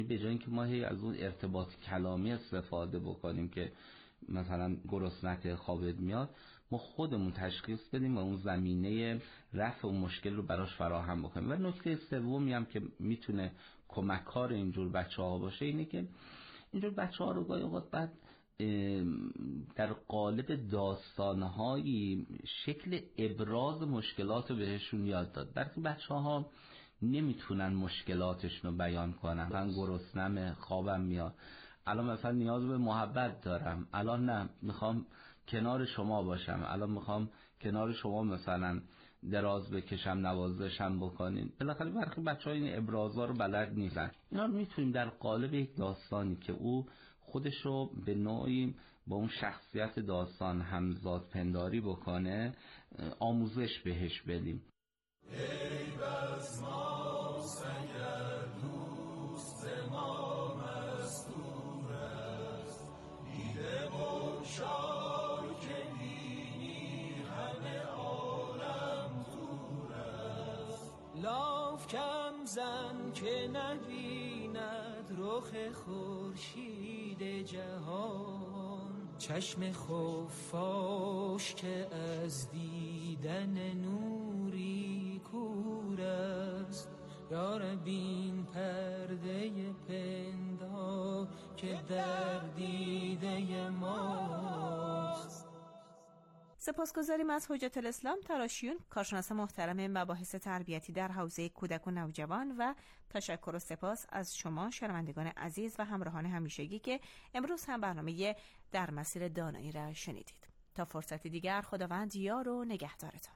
به جای اینکه ما هی از اون ارتباط کلامی استفاده بکنیم که مثلا گرسنت خوابت میاد، ما خودمون تشخیص بدیم و اون زمینه رفع اون مشکل رو براش فراهم بکنیم. و نکته سومی هم که میتونه کمکار اینجور بچه‌ها باشه اینه که اینجور بچه‌ها رو گاهی اوقات بعد در قالب داستان‌هایی شکل ابراز مشکلات رو بهشون یاد داد. برای بچه‌ها نمیتونن مشکلاتشون رو بیان کنن. من گرسنمه، خوابم میاد، الان مثلا نیاز به محبت دارم، الان نه میخوام کنار شما باشم، الان میخوام کنار شما مثلا دراز بکشم، نوازشم بکنین. بالاخره برخی بچه‌ها این ابرازا رو بلد نیستن. اینا رو میتونیم در قالب یک داستانی که او خودش رو به نوعی با اون شخصیت داستان همزاد پنداری بکنه آموزش بهش بدیم. ای بس ماست اگر دوست ما مستور است، دیده بگشای که بینی همه عالم دور است. لاف کم زن که نبیند رخ خورشید جهان، چشم خفاش که از دیدن نوری کور است. یار بین پرده پندا که در دیده ماست. سپاسگزاریم از حجت الاسلام تراشیون، کارشناس محترم مباحث تربیتی در حوزه کودک و نوجوان، و تشکر و سپاس از شما شنوندگان عزیز و همراهان همیشگی که امروز هم برنامه در مسیر دانایی را شنیدید. تا فرصتی دیگر، خداوند یار و نگهدارتان.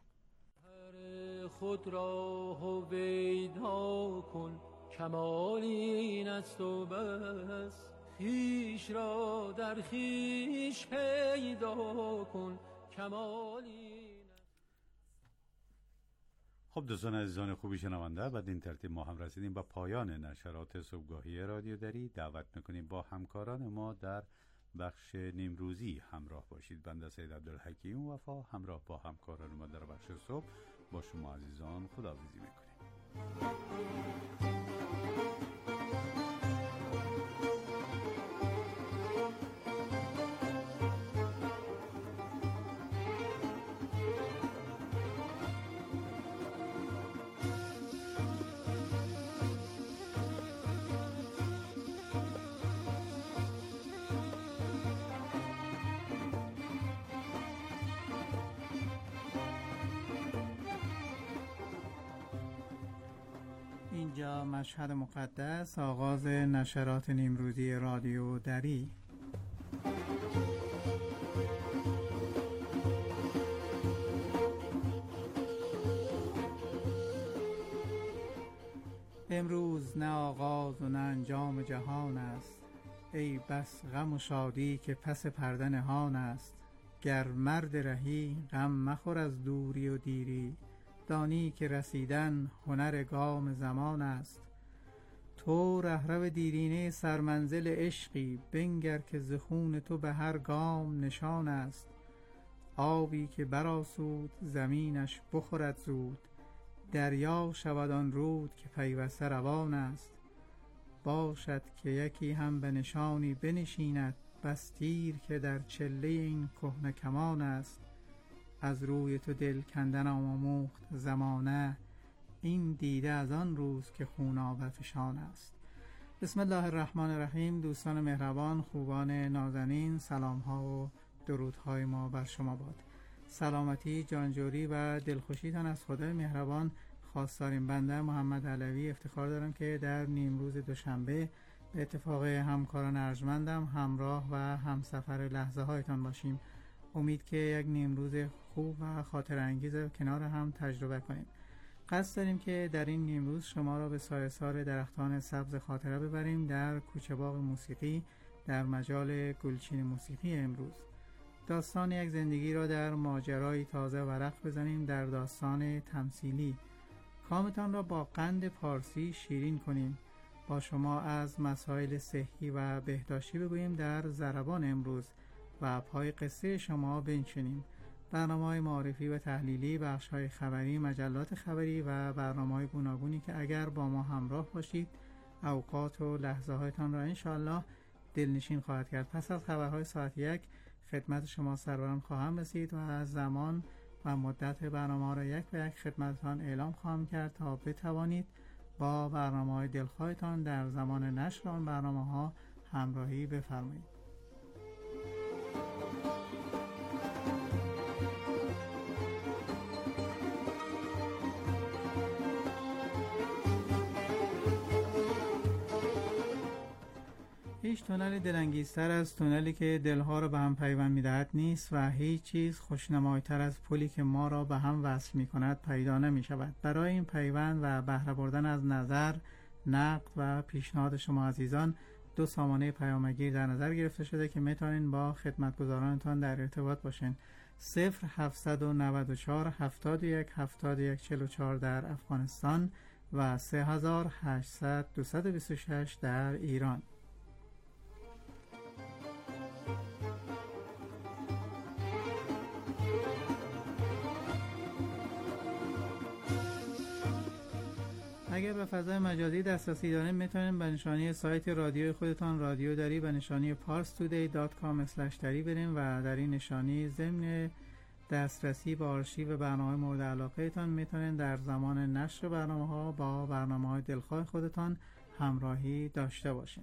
خود را هویدا کن، کمال این است و بس. خویش را در خویش پیدا کن، کمال این است. خب دوستان عزیزان خوبی شنونده، بعد این ترتیب ما هم رسیدیم به پایان نشرات صبحگاهی رادیو دری. دعوت میکنیم با همکاران ما در بخش نیمروزی همراه باشید. بنده سید عبدالحکیم وفا همراه با همکاران ما در بخش صبح با شما عزیزان خداحافظی میکنیم. اینجا مشهد مقدس، آغاز نشرات نیمروزی رادیو دری. امروز نه آغاز و نه انجام جهان است، ای بس غم و شادی که پس پرده نهان است. گر مرد رهی غم مخور از دوری و دیری، دانی که رسیدن هنر گام زمان است. تو رهرو دیرینه سرمنزل عشقی، بنگر که ز خون تو به هر گام نشان است. آبی که برآسود زمینش بخورد زود، دریا شود آن رود که پیوسته روان است. باشد که یکی هم به نشانی بنشیند، بس تیر که در چله این کهنه کمان است. از روی تو دل کندن آموخت زمانه، این دیده از آن روز که خونابه فشان است. بسم الله الرحمن الرحیم. دوستان مهربان، خوبان نازنین، سلام ها و درودهای ما بر شما باد. سلامتی، جانجوری و دلخوشیتان از خدای مهربان خواستاریم. بنده محمد علوی افتخار دارم که در نیمروز دوشنبه به اتفاق همکاران ارجمندم همراه و همسفر لحظه هایتان باشیم. امید که یک نیمروز خوب و خاطر انگیز کنار هم تجربه کنیم. قصد داریم که در این نیمروز شما را به سایه‌سار درختان سبز خاطره ببریم در کوچه باغ موسیقی در مجال گلچین موسیقی امروز. داستان یک زندگی را در ماجرای تازه ورق بزنیم در داستان تمثیلی. کامتان را با قند پارسی شیرین کنیم. با شما از مسائل صحی و بهداشتی بگوییم در ضربان امروز و پای قصه شما بنشینیم. برنامه‌های معرفی و تحلیلی، بخش‌های خبری، مجلات خبری و برنامه‌های گوناگونی که اگر با ما همراه باشید اوقات و لحظه هایتان را انشاءالله دلنشین خواهد کرد. پس از خبرهای ساعت 1 خدمت شما سروران خواهم رسید و از زمان و مدت برنامه را یک به یک خدمتتان اعلام خواهم کرد تا بتوانید با برنامه‌های دلخواهتان در زمان نشر آن برنامه‌ها همراهی بفرمایید. هیچ تونل دلانگیزتر از تونلی که دلها را به هم پیوند می‌دهد نیست و هیچ چیز خوشنمایی‌تر از پلی که ما را به هم وصل می‌کند پیدا نمی‌شود. برای این پیوند و بهره بردن از نظر، نقد و پیشنهاد شما عزیزان 2 سامانه پیامگیر در نظر گرفته شده که میتونین با خدمتگزارانتان در ارتباط باشین. 0794 71 71 44 در افغانستان و 3800 226 در ایران. اگر به فضای مجازی دسترسی دارین میتونین به نشانی سایت رادیوی خودتان رادیو دری به نشانی parstoday.com/dari برین و در این نشانی ضمن دسترسی به آرشیو برنامه مورد علاقه تان میتونین در زمان نشر برنامه‌ها با برنامه‌های دلخواه خودتان همراهی داشته باشین.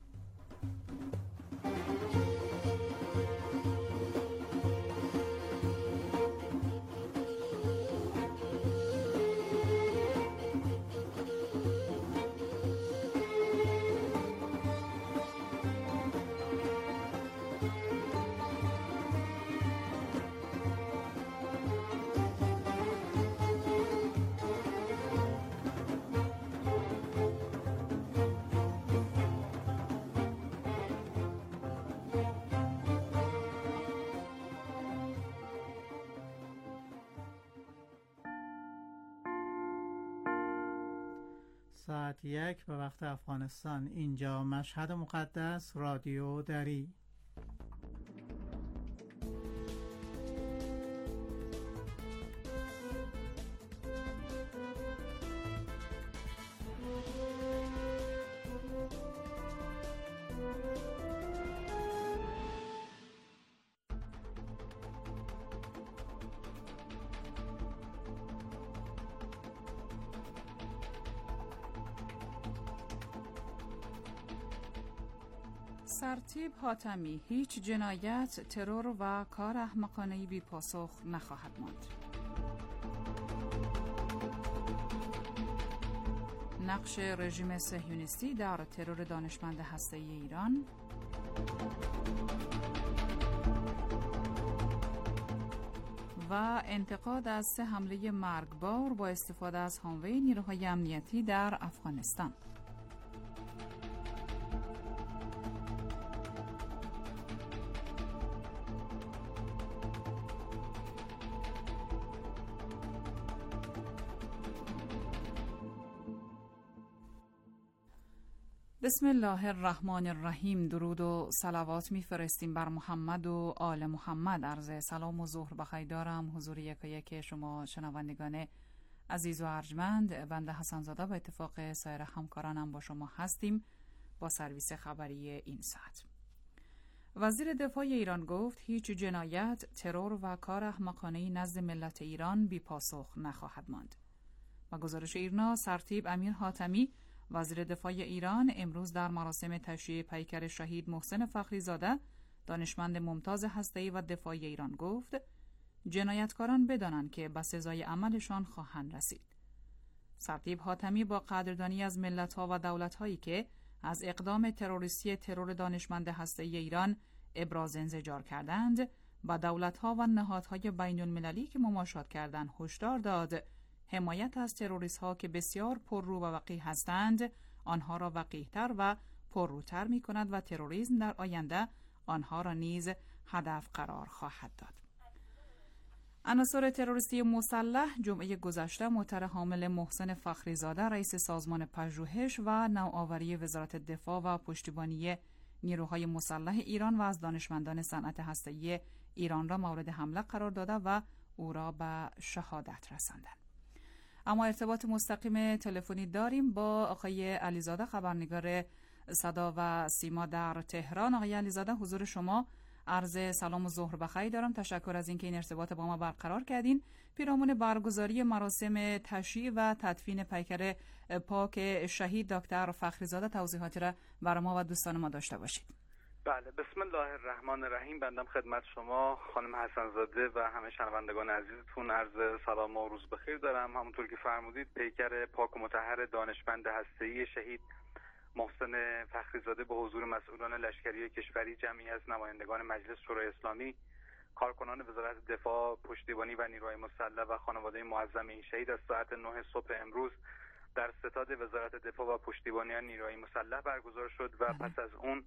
ساعت 1 به وقت افغانستان. اینجا مشهد مقدس، رادیو دری. سرتیب حاتمی: هیچ جنایت، ترور و کار احمقانه‌ای بی پاسخ نخواهد ماند. نقش رژیم صهیونیستی در ترور دانشمند هسته‌ای ایران. و انتقاد از 3 حمله مرگبار با استفاده از هانوی نیروهای امنیتی در افغانستان. بسم الله الرحمن الرحیم. درود و صلوات میفرستیم بر محمد و آل محمد. عرض سلام و ظهر بخیر دارم حضور یکایک شما شنوندگان عزیز و ارجمند. بنده حسن زاده به اتفاق سایر همکارانم با شما هستیم با سرویس خبری این ساعت. وزیر دفاع ایران گفت هیچ جنایت، ترور و کار احمقانه‌ای نزد ملت ایران بی پاسخ نخواهد ماند. با گزارش ایرنا، سرتیب امیر حاتمی وزیر دفاع ایران امروز در مراسم تشییع پیکر شهید محسن فخریزاده دانشمند ممتاز هسته‌ای و دفاعی ایران گفت جنایتکاران بدانند که به سزای عملشان خواهند رسید. سرتیب حاتمی با قدردانی از ملت‌ها و دولت‌هایی که از اقدام تروریستی ترور دانشمند هسته‌ای ایران ابراز انزجار کردند و دولت‌ها و نهادهای بین‌المللی که مماشات کردند هشدار داد حمایت از تروریست‌ها که بسیار پررو و وقیح هستند آنها را وقیح‌تر و پرروتر می‌کند و تروریسم در آینده آنها را نیز هدف قرار خواهد داد. عناصر تروریستی مسلح جمعه گذشته معطر حامل محسن فخریزاده رئیس سازمان پژوهش و نوآوری وزارت دفاع و پشتیبانی نیروهای مسلح ایران و از دانشمندان صنعت هسته‌ای ایران را مورد حمله قرار داده و او را به شهادت رساندند. اما ارتباط مستقیم تلفنی داریم با آقای علیزاده، خبرنگار صدا و سیما در تهران. آقای علیزاده، حضور شما. عرض سلام و ظهر بخیر دارم. تشکر از اینکه این ارتباط با ما برقرار کردین. پیرامون برگزاری مراسم تشییع و تدفین پیکر پاک شهید دکتر فخریزاده توضیحاتی را برای ما و دوستان ما داشته باشید. بله، بسم الله الرحمن الرحیم. بندم خدمت شما خانم حسن‌زاده و همه شنوندگان عزیزتون عرض سلام و روز بخیر دارم. همونطور که فرمودید پیکر پاک و مطهر دانشمند هسته‌ای شهید محسن فخریزاده به حضور مسئولان لشکری کشوری، جمعی از نمایندگان مجلس شورای اسلامی، کارکنان وزارت دفاع، پشتیبانی و نیروهای مسلح و خانواده معظم این شهید از ساعت 9 صبح امروز در ستاد وزارت دفاع و پشتیبانی نیروهای مسلح برگزار شد و پس از اون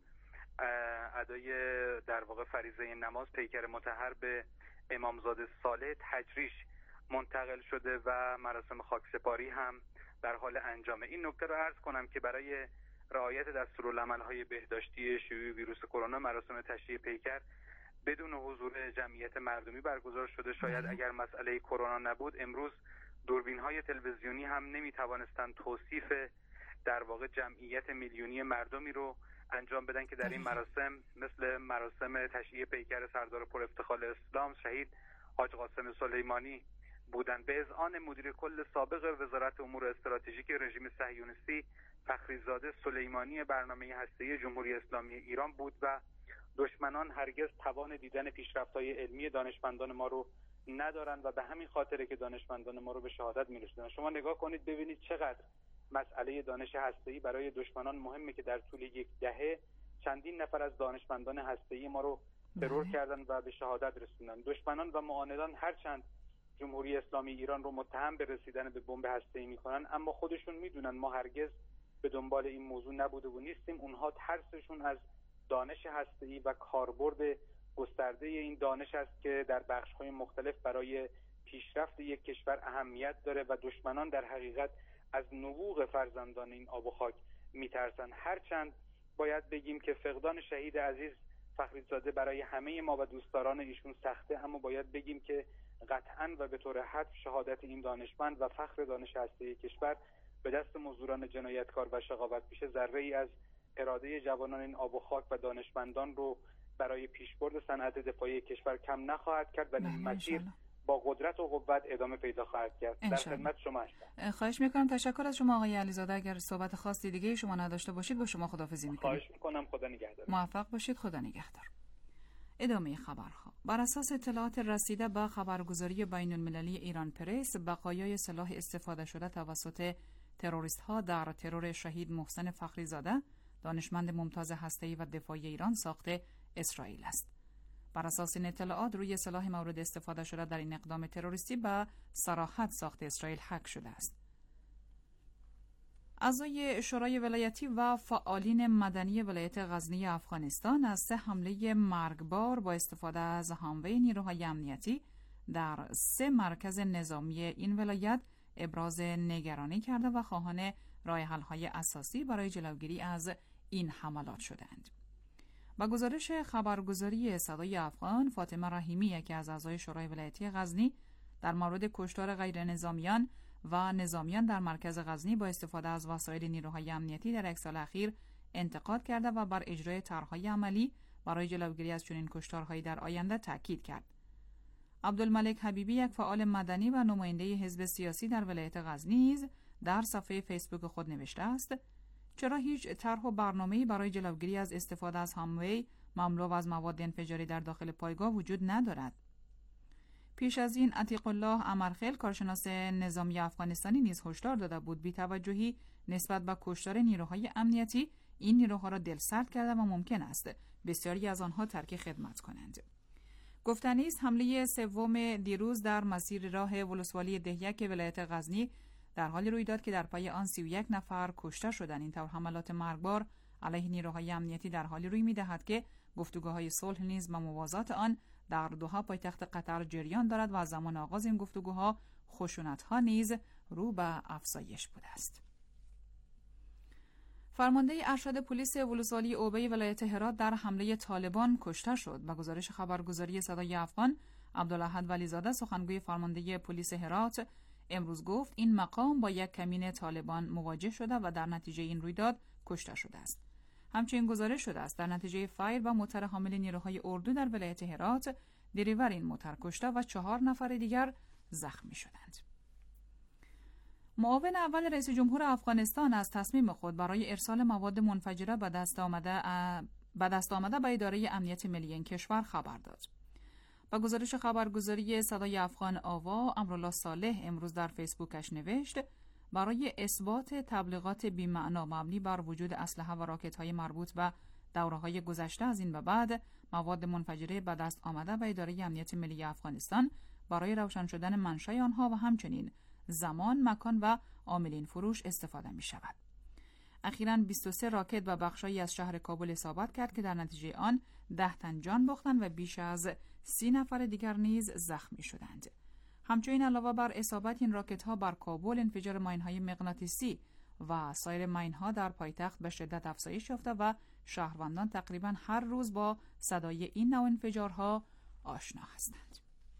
ادای در واقع فریضه نماز پیکر مطهر به امامزاده صالح تجریش منتقل شده و مراسم خاکسپاری هم در حال انجامه. این نکته رو عرض کنم که برای رعایت دستورالعمل‌های بهداشتی شیوع ویروس کرونا مراسم تشییع پیکر بدون حضور جمعیت مردمی برگزار شده. شاید اگر مسئله کرونا نبود امروز دوربین‌های تلویزیونی هم نمی‌توانستند توصیف در واقع جمعیت میلیونی مردمی رو انجام بدن که در این مراسم مثل مراسم تشییع پیکر سردار پر افتخار اسلام شهید حاج قاسم سلیمانی بودند. به اذعان مدیر کل سابق وزارت امور استراتژیک رژیم صهیونیستی فخریزاده سلیمانی برنامه هسته‌ای جمهوری اسلامی ایران بود و دشمنان هرگز توان دیدن پیشرفت‌های علمی دانشمندان ما رو ندارند و به همین خاطره که دانشمندان ما رو به شهادت می‌رسونن. شما نگاه کنید ببینید چقدر مسئله دانش هسته‌ای برای دشمنان مهمه که در طول یک دهه چندین نفر از دانشمندان هسته‌ای ما رو ترور کردن و به شهادت رسوندن. دشمنان و معاندان هرچند جمهوری اسلامی ایران رو متهم به رسیدن به بمب هسته‌ای می‌کنن، اما خودشون می‌دونن ما هرگز به دنبال این موضوع نبوده و نیستیم. اونها ترسشون از دانش هسته‌ای و کاربرد گسترده این دانش است که در بخش‌های مختلف برای پیشرفت یک کشور اهمیت داره و دشمنان در حقیقت از نبوغ فرزندان این آب و خاک میترسن. هرچند باید بگیم که فقدان شهید عزیز فخریزاده برای همه ما و دوستداران ایشون سخته، اما باید بگیم که قطعاً و به طور حتم شهادت این دانشمند و فخر دانش هسته‌ای کشور به دست مزدوران جنایتکار و شقاوت پیشه ذره‌ای از اراده جوانان این آب و خاک و دانشمندان رو برای پیشبرد صنعت دفاعی کشور کم نخواهد کرد و این مسیر با قدرت و قوت ادامه پیدا خواهد کرد. در خدمت شما هستم. خواهش میکنم. تشکر از شما آقای علیزاده. اگر صحبت خاصی دیگه شما نداشته باشید با شما خداحافظی میکنم. خواهش میکنم. خدا نگهدار. موفق باشید. خدا نگهدار. ادامه خبرها. بر اساس اطلاعات رسیده به خبرگزاری بین‌المللی ایران پرس، بقایای سلاح استفاده شده توسط تروریست‌ها در ترور شهید محسن فخریزاده، دانشمند ممتاز هسته‌ای و دفاعی ایران ساخته اسرائیل است. بر اساس این اطلاعات روی سلاح مورد استفاده شده در این اقدام تروریستی به صراحت ساخت اسرائیل هک شده است. اعضای شورای ولایتی و فعالین مدنی ولایت غزنی افغانستان از 3 حمله مرگبار با استفاده از هاموی نیروهای امنیتی در 3 مرکز نظامی این ولایت ابراز نگرانی کرده و خواهان راه حل‌های اساسی برای جلوگیری از این حملات شدند. با گزارش خبرگزاری صدای افغان، فاطمه رحیمی، یکی از اعضای شورای ولایتی غزنی، در مورد کشتار غیر نظامیان و نظامیان در مرکز غزنی با استفاده از وسایل نیروهای امنیتی در یک سال اخیر انتقاد کرده و بر اجرای طرح‌های عملی برای جلوگیری از چنین کشتارهایی در آینده تاکید کرد. عبدالملک حبیبی، یک فعال مدنی و نماینده حزب سیاسی در ولایت غزنی، نیز در صفحه فیسبوک خود نوشته است: چرا هیچ طرح و برنامه‌ای برای جلوگیری از استفاده از هاموی مملو از مواد انفجاری در داخل پایگاه وجود ندارد؟ پیش از این عتیق الله امرخیل، کارشناس نظامی افغانستانی، نیز هشدار داده بود بی‌توجهی نسبت به کشتار نیروهای امنیتی این نیروها را دلسرد کرده و ممکن است بسیاری از آنها ترک خدمت کنند. گفتنی است حمله سوم دیروز در مسیر راه ولسوالی دهیک ولایت غزنی در حالی روی داد که در پای آن 31 نفر کشته شدند. این طور حملات مرگبار علیه نیروهای امنیتی در حالی روی می‌دهد که گفتگوهای صلح نیز به موازات آن در دوحه پایتخت قطر جریان دارد و از زمان آغاز این گفتگوها خشونت‌ها نیز رو به افزایش بوده است. فرمانده ارشد پلیس ولسوالی اوبی ولایت هرات در حمله طالبان کشته شد. با گزارش خبرگزاری صدای افغان، عبدالاحد ولیزاده، سخنگوی فرمانده پلیس هرات، امروز گفت این مقام با یک کمین طالبان مواجه شده و در نتیجه این رویداد کشته شده است. همچنین گزارش شده است در نتیجه فایر و موتر حامل نیروهای اردو در ولایت هرات، دریور این موتر کشته و 4 نفر دیگر زخمی شدند. معاون اول رئیس جمهور افغانستان از تصمیم خود برای ارسال مواد منفجره به دست آمده به اداره امنیت ملی این کشور خبر داد. با گزارش خبرگزاری صدای افغان آوا، امرالله صالح امروز در فیسبوکش نوشت برای اثبات تبلیغات بی‌معنا مبنی بر وجود اسلحه و راکت‌های مربوط به دوره‌های گذشته از این به بعد مواد منفجره به دست آمده به اداره امنیت ملی افغانستان برای روشن شدن منشأ آنها و همچنین زمان، مکان و عاملین فروش استفاده می شود. اخیراً 23 راکت به بخشایی از شهر کابل اصابت کرد که در نتیجه آن 10 تن جان باختند و بیش از 30 نفر دیگر نیز زخمی شدند. همچنین علاوه بر اصابت این راکت ها بر کابل، انفجار ماین‌های مغناطیسی و سایر ماین‌ها در پایتخت به شدت افزایش یافته و شهروندان تقریباً هر روز با صدای این نوع انفجارها آشنا هستند.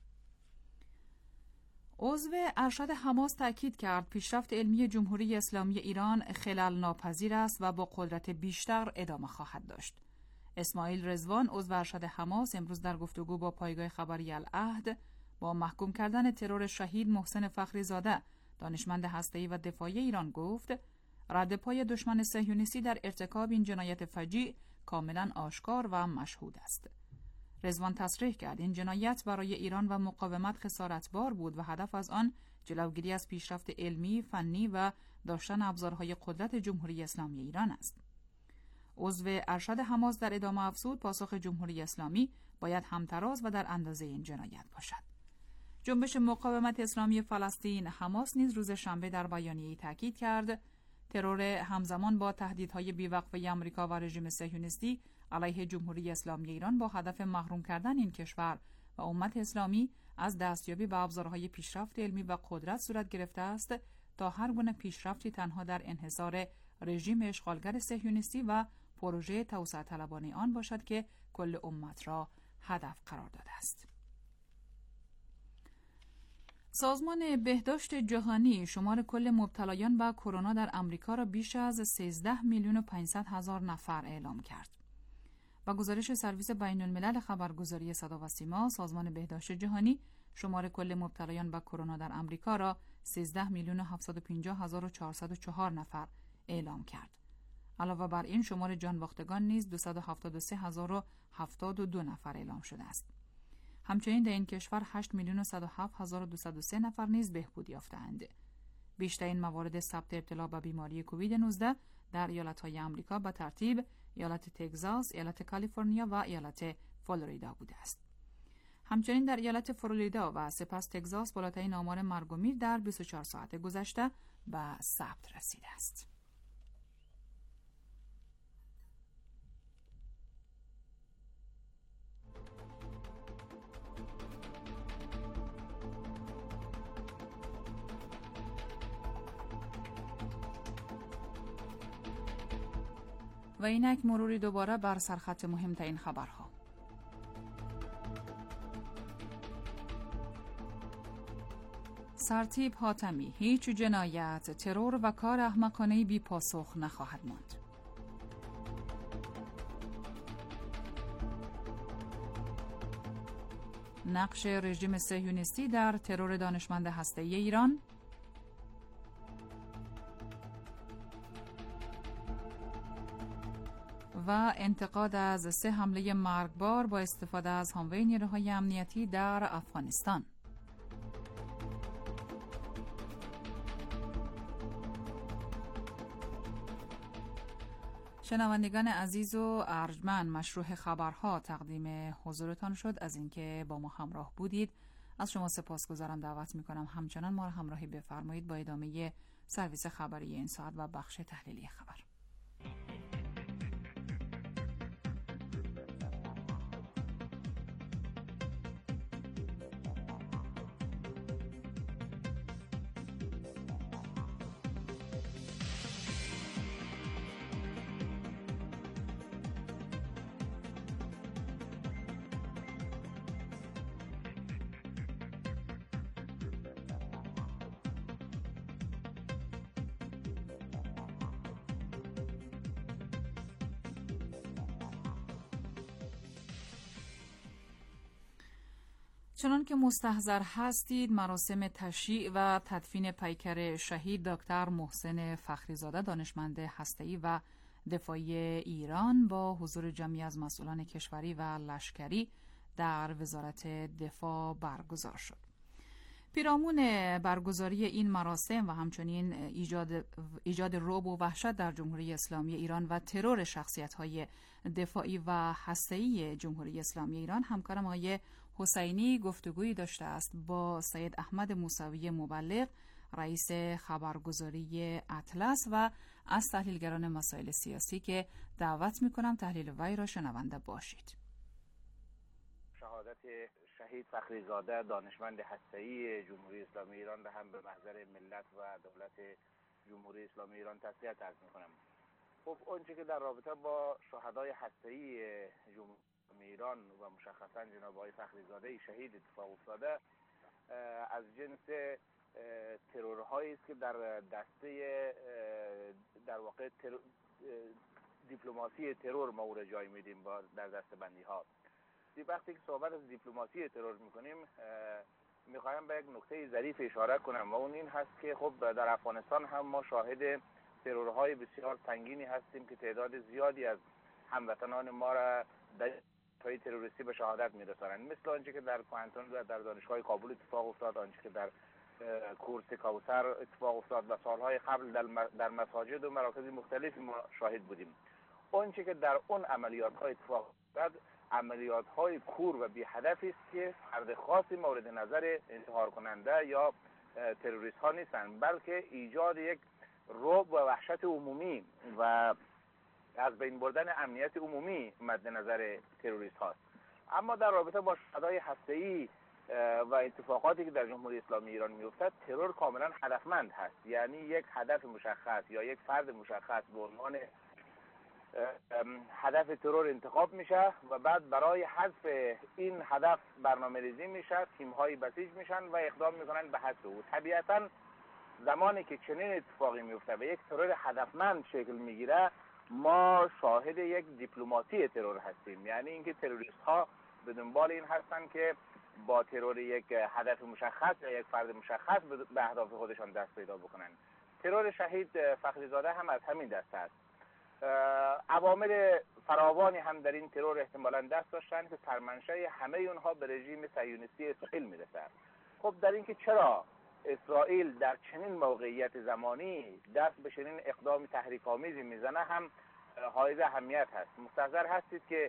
عضو ارشد حماس تاکید کرد پیشرفت علمی جمهوری اسلامی ایران خلل ناپذیر است و با قدرت بیشتر ادامه خواهد داشت. اسماعیل رضوان عضو ارشد حماس امروز در گفتگو با پایگاه خبری العهد با محکوم کردن ترور شهید محسن فخری زاده، دانشمند هسته‌ای و دفاعی ایران گفت رد پای دشمن صهیونیستی در ارتکاب این جنایت فجیع کاملا آشکار و مشهود است. رضوان تصریح کرد این جنایت برای ایران و مقاومت خسارتبار بود و هدف از آن جلوگیری از پیشرفت علمی، فنی و داشتن ابزارهای قدرت جمهوری اسلامی ایران است. عضو ارشد حماس در ادامه افزود پاسخ جمهوری اسلامی باید همتراز و در اندازه این جنایت باشد. جنبش مقاومت اسلامی فلسطین حماس نیز روز شنبه در بیانیه‌ای تاکید کرد ترور همزمان با تهدیدهای بیوقفه آمریکا و رژیم صهیونیستی علیه جمهوری اسلامی ایران با هدف محروم کردن این کشور و امت اسلامی از دستیابی به ابزارهای پیشرفت علمی و قدرت صورت گرفته است تا هر گونه پیشرفتی تنها در انحصار رژیم اشغالگر صهیونیستی و پروژه توسعه طلبانه آن باشد که کل امت را هدف قرار داده است. سازمان بهداشت جهانی شمار کل مبتلایان به کرونا در آمریکا را بیش از 13,500,000 نفر اعلام کرد. با گزارش سرویس بین الملل خبرگزاری صدا و سیما، سازمان بهداشت جهانی شمار کل مبتلایان به کرونا در آمریکا را 13,750,404 نفر اعلام کرد. علاوه بر این شمار جان باختگان نیز 273,072 نفر اعلام شده است. همچنین در این کشور 8,107,203 نفر نیز بهبود یافته‌اند. بیشترین موارد ثبت ابتلا به بیماری کووید 19 در ایالت‌های آمریکا به ترتیب ایالت تگزاس، ایالت کالیفرنیا و ایالت فلوریدا بوده است. همچنین در ایالت فلوریدا و سپس تگزاس بالاترین آمار مرگ و میر در 24 ساعت گذشته به ثبت رسیده است. و اینک مروری دوباره بر سرخط مهمترین خبرها. سرتیپ حاتمی: هیچ جنایت، ترور و کار احمقانه بی پاسخ نخواهد ماند. نقش رژیم صهیونیستی در ترور دانشمند هسته‌ای ایران. و انتقاد از 3 حمله مرگبار با استفاده از هاموی نیروهای امنیتی در افغانستان. شنوندگان عزیز و ارجمند، مشروع خبرها تقدیم حضورتان شد. از اینکه با ما همراه بودید از شما سپاسگزارم. دعوت می‌کنم همچنان ما را همراهی بفرمایید با ادامه سرویس خبری این ساعت و بخش تحلیلی خبر. چنان که مستحضر هستید، مراسم تشییع و تدفین پیکر شهید دکتر محسن فخریزاده دانشمند هسته‌ای و دفاعی ایران با حضور جمعی از مسئولان کشوری و لشکری در وزارت دفاع برگزار شد. پیرامون برگزاری این مراسم و همچنین ایجاد رعب و وحشت در جمهوری اسلامی ایران و ترور شخصیت‌های دفاعی و هسته‌ای جمهوری اسلامی ایران، همکارم آقای حسینی گفتگویی داشته است با سید احمد موسوی مبلغ، رئیس خبرگزاری اطلس و از تحلیلگران مسائل سیاسی که دعوت می‌کنم تحلیل وی را شنونده باشید. شهادت شهید فخریزاده دانشمند هسته‌ای جمهوری اسلامی ایران را هم به محضر ملت و دولت جمهوری اسلامی ایران تسلیت عرض می‌کنم. خب اونچه که در رابطه با شهدای هسته‌ای جمهوری ایران و مشخصا جناب آقای فخریزاده شهید اتفاق افتاده از جنس ترورهایی است که در دسته در واقع دیپلماسی ترور ما او را جای میدیم در دسته بندی ها. وقتی که صحبت از دیپلماسی ترور میکنیم میخوایم به یک نکته ظریف اشاره کنم و اون این هست که خب در افغانستان هم ما شاهد ترورهای بسیار سنگینی هستیم که تعداد زیادی از هموطنان ما را در پای تروریستی به شهادت میرسانند، مثل آنچه که در کوهنتون و در دانشگاه کابل اتفاق افتاد، آنچه که در کورس کوثر اتفاق افتاد و سالهای قبل در مساجد و مراکز مختلفی ما شاهد بودیم. آنچه که در اون عملیات ها اتفاق افتاد عملیات های کور و بی هدفی است که فرد خاصی مورد نظر انتحار کننده یا تروریست ها نیستند، بلکه ایجاد یک رعب و وحشت عمومی و از بین بردن امنیت عمومی مد نظر تروریست هاست. اما در رابطه با شهدای هسته‌ای و اتفاقاتی که در جمهوری اسلامی ایران میافتد، ترور کاملا هدفمند هست، یعنی یک هدف مشخص یا یک فرد مشخص به عنوان هدف ترور انتخاب میشه و بعد برای حذف این هدف برنامه‌ریزی میشه، تیم‌های بسیج میشن و اقدام میکنن به حذف او. طبیعتاً زمانی که چنین اتفاقی میفته و یک ترور هدفمند شکل میگیره، ما شاهد یک دیپلماسی ترور هستیم، یعنی اینکه تروریست ها به دنبال این هستن که با ترور یک هدف مشخص یا یک فرد مشخص به اهداف خودشان دست پیدا بکنن. ترور شهید فخریزاده هم از همین دست است. عوامل فراوانی هم در این ترور احتمالاً دست داشتن که سرمنشأ همه اونها به رژیم صهیونیستی اسرائیل میرسه. خب در اینکه چرا اسرائیل در چنین موقعیت زمانی دست به چنین اقدام تحریک‌آمیزی میزنه هم حائز اهمیت هست. مستحضر هستید که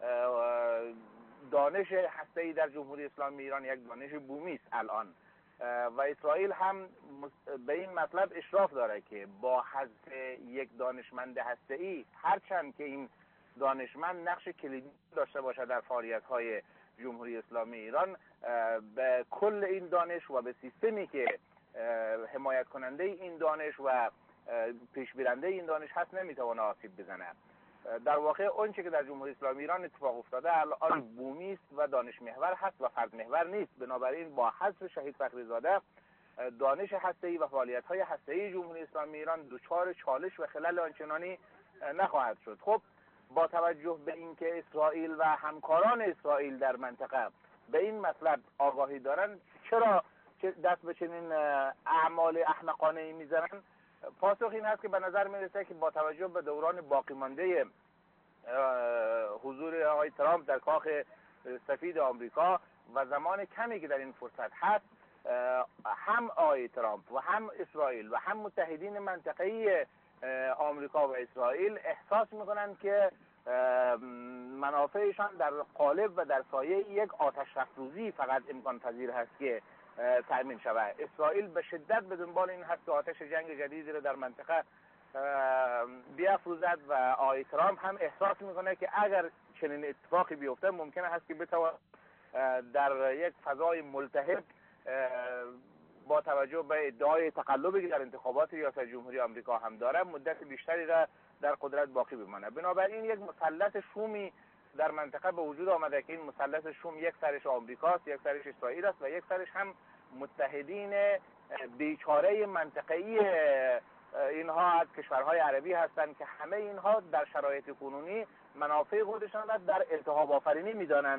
دانش هسته‌ای در جمهوری اسلامی ایران یک دانش بومی است الان و اسرائیل هم به این مطلب اشراف داره که با حذف یک دانشمند هسته‌ای، هرچند که این دانشمند نقش کلیدی داشته باشه در فعالیت‌های جمهوری اسلامی ایران، به کل این دانش و به سیستمی که حمایت کننده این دانش و پیشبرنده این دانش هست نمیتونه آسیب بزنه. در واقع اونچه که در جمهوری اسلامی ایران اتفاق افتاده الان بومی است و دانش محور هست و فرد محور نیست. بنابراین با حذف شهید فخریزاده دانش هسته‌ای و فعالیت‌های هسته‌ای جمهوری اسلامی ایران دچار چالش و خلل آنچنانی نخواهد شد. خب با توجه به اینکه اسرائیل و همکاران اسرائیل در منطقه به این مطلب آگاهی دارن، چرا دست به چنین اعمال احمقانه‌ای میزنن؟ پاسخ این هست که به نظر میرسه که با توجه به دوران باقی مانده حضور آقای ترامپ در کاخ سفید آمریکا و زمان کمی که در این فرصت هست، هم آقای ترامپ و هم اسرائیل و هم متحدین منطقه‌ای آمریکا و اسرائیل احساس میکنن که منافعشان در قالب و در سایه یک آتش افروزی فقط امکان پذیر هست که تأمین شود. اسرائیل به شدت به دنبال این هست که آتش جنگ جدیدی رو در منطقه بیافروزد و آقای ترامپ هم احساس میکنه که اگر چنین اتفاقی بیفته ممکنه هست که بتواند در یک فضای ملتهب با توجه به ادعای تقلبی که در انتخابات ریاست جمهوری آمریکا هم داره مدت بیشتری را در قدرت باقی بمانه. بنابراین یک مثلث شومی در منطقه به وجود آمده که این مثلث شوم یک سرش آمریکاست، یک سرش اسرائیل است و یک سرش هم متحدین بیچاره منطقه‌ای اینها از کشورهای عربی هستند که همه اینها در شرایط کنونی منافع خودشان را در التهاب آفرینی می‌دانند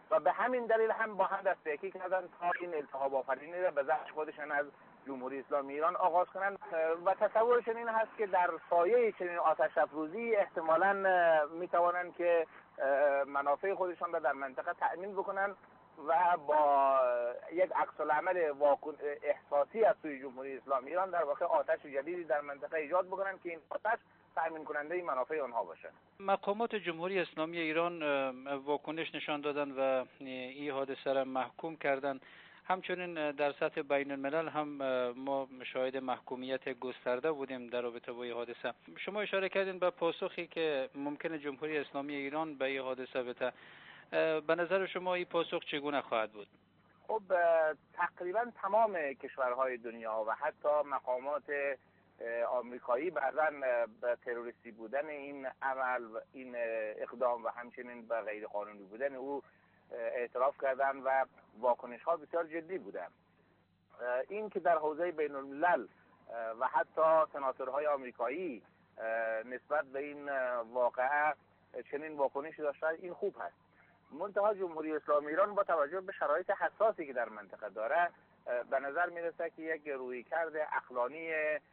و به همین دلیل هم با هم دست یکی کردن تا این التهاب آفرینی را به ذات خودشان از جمهوری اسلامی ایران آغاز کنند و تصورشون این هست که در سایه چنین آتش افروزی احتمالاً میتوانند که منافع خودشان را در منطقه تأمین بکنند و با یک عکس العمل احساسی از سوی جمهوری اسلامی ایران در واقع آتش جدیدی در منطقه ایجاد بکنند که این آتش تأمین کننده منافع آنها باشه. مقامات جمهوری اسلامی ایران واکنش نشان دادن و این حادثه را محکوم کردن. همچنین در سطح بین الملل هم ما شاهد محکومیت گسترده بودیم در رابطه با این حادثه. شما اشاره کردین به پاسخی که ممکنه جمهوری اسلامی ایران به این حادثه بده. به نظر شما این پاسخ چگونه خواهد بود؟ خب تقریبا تمام کشورهای دنیا و حتی مقامات آمریکایی بعضا به تروریستی بودن این عمل و این اقدام و همچنین به غیر قانونی بودن او اعتراف کردن و واکنش ها بسیار جدی بودن. این که در حوزه بین الملل و حتی سناتورهای آمریکایی نسبت به این واقعه چنین واکنشی داشتن این خوب هست. منتها جمهوری اسلامی ایران با توجه به شرایط حساسی که در منطقه داره به نظر میرسه که یک رویکرد عقلانی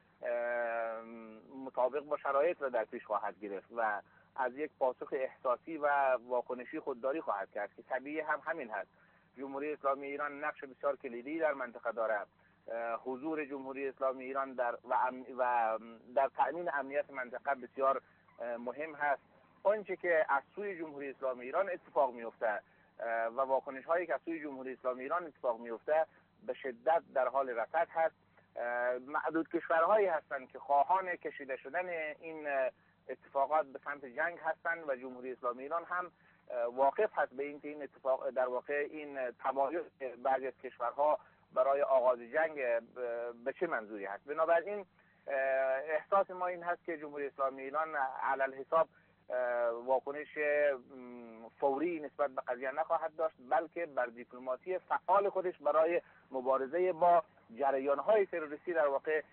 مطابق با شرایط را در پیش خواهد گرفت و از یک پاسخ احساسی و واکنشی خودداری خواهد کرد که طبیعی هم همین هست. جمهوری اسلامی ایران نقش بسیار کلیدی در منطقه داره. حضور جمهوری اسلامی ایران در تأمین امنیت منطقه بسیار مهم هست. آنچه که از سوی جمهوری اسلامی ایران اتفاق میفته و واکنش هایی که از سوی جمهوری اسلامی ایران اتفاق میفته به شدت در حال رصد هست. معدود کشورهایی هستند که خواهان کشیده شدن این اتفاقات به سمت جنگ هستند و جمهوری اسلامی ایران هم واقف هست به اینکه این اتفاق در واقع این تمایل بعضی از کشورها برای آغاز جنگ به چه منظوری هست. بنابراین احساس ما این هست که جمهوری اسلامی ایران علی حساب واکنش فوری نسبت به قضیه نخواهد داشت، بلکه بر دیپلماسی فعال خودش برای مبارزه با جریان‌های تروریستی در واقع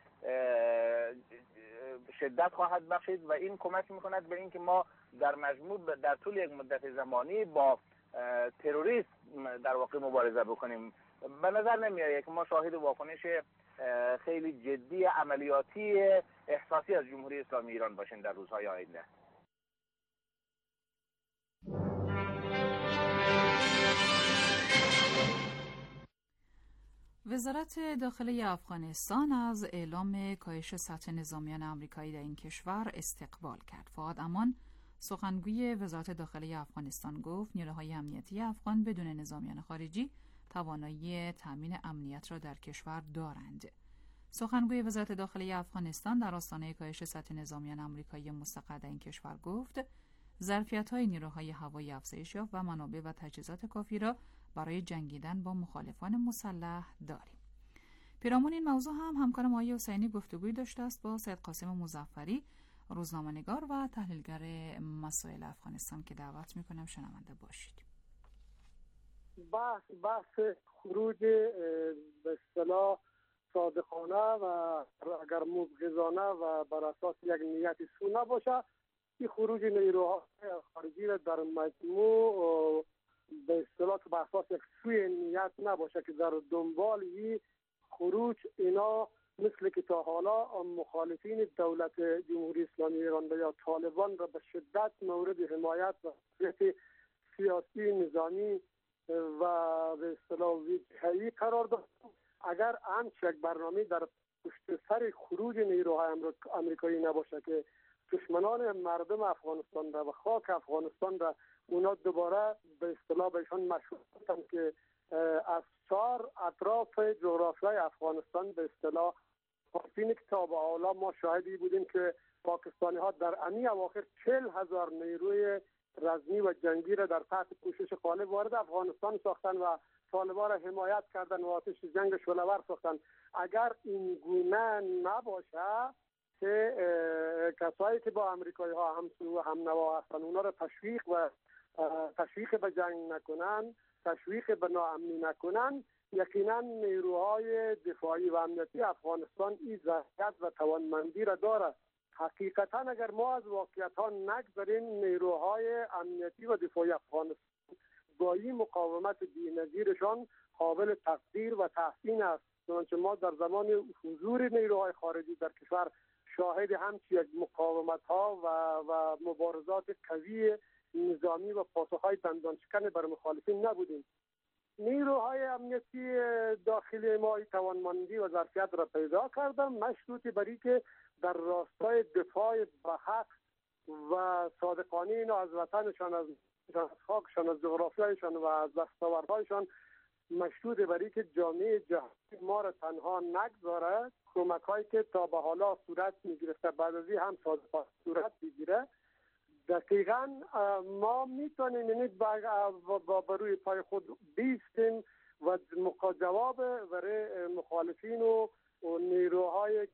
شدت خواهد بخشید و این کمک می‌کند به اینکه ما در مجموع در طول یک مدت زمانی با تروریسم در واقع مبارزه بکنیم. به نظر نمی‌آید که ما شاهد واکنش خیلی جدی عملیاتی احساسی از جمهوری اسلامی ایران باشیم در روزهای آینده. وزارت داخله افغانستان از اعلام کاهش سطح نظامیان آمریکایی در این کشور استقبال کرد. فؤاد امان سخنگوی وزارت داخله افغانستان گفت نیروهای امنیتی افغان بدون نظامیان خارجی توانایی تامین امنیت را در کشور دارند. سخنگوی وزارت داخله افغانستان در آستانه کاهش سطح نظامیان آمریکایی مستقر در این کشور گفت ظرفیت‌های نیروهای هوایی افزایش یافت و منابع و تجهیزات کافی را برای جنگیدن با مخالفان مسلح داریم. پیرامون این موضوع هم همکار مایه حسینی گفتگوی داشته است با سید قاسم مظفری، روزنامه‌نگار و تحلیلگر مسائل افغانستان که دعوت می‌کنم شنونده باشید. بحث خروج به اصطلاح صادقانه و اگر مبغضانه و بر اساس یک نیت سو نباشه، این خروج نیروهای خارجی را در مجموع به اصطلاح به اساس یک سوی نیت نباشه که در دنبال این خروج اینا مثل که تا حالا مخالفین دولت جمهوری اسلامی ایران یا طالبان را به شدت مورد حمایت و سیاسی نظامی و به اصطلاح وجهی قرار داد. اگر همچه یک برنامه در پشت سر خروج نیروهای آمریکایی نباشه که دشمنان مردم افغانستان را و خاک افغانستان را اونا دوباره به اصطلاح بهشان مشهور هستند که از 4 اطراف جغرافیای افغانستان به اصطلاح پاسین کتاب اولا ما شاهدی بودیم که پاکستانی ها در امی اواخر 40,000 نیروی رزمی و جنگی را در تحت پوشش غالب وارد افغانستان ساختن و طالبان را حمایت کردن و آتش جنگ شعله‌ور ساختن. اگر این گونه نباشه که کسایی که با امریکایی ها همسو و هم نوا هستن اونا را تشویق به جنگ نکنن، تشویق به ناامنی نکنن، یقینا نیروهای دفاعی و امنیتی افغانستان این ظرفیت و توانمندی را داره. حقیقتا اگر ما از واقعیت ها نگذاریم نیروهای امنیتی و دفاعی افغانستان زیبایی مقاومت بی‌نظیرشان قابل تقدیر و تحسین است. چنانچه ما در زمان حضور نیروهای خارجی در کشور شاهد همچین یک مقاومت‌ها و مبارزات قوی نظامی و پاسخ‌های دندانشکن بر مخالفین نبودیم. نیروهای امنیتی داخلی ما توانمندی و ظرفیت را پیدا کردن، مشروط بر اینکه در راستای دفاع به حق و صادقانه اینا از وطنشان، از خاکشان، از جغرافیایشان و از دستاوردهایشان، مشروط بر اینکه جامعه جهانی ما را تنها نگذاره. کمک‌هایی که تا به حالا صورت می‌گرفته بعد از این هم صورت بگیره. دقیقاً ما میتونیم یعنی با روی پای خود بیستیم و جواب برای مخالفین و نیروهای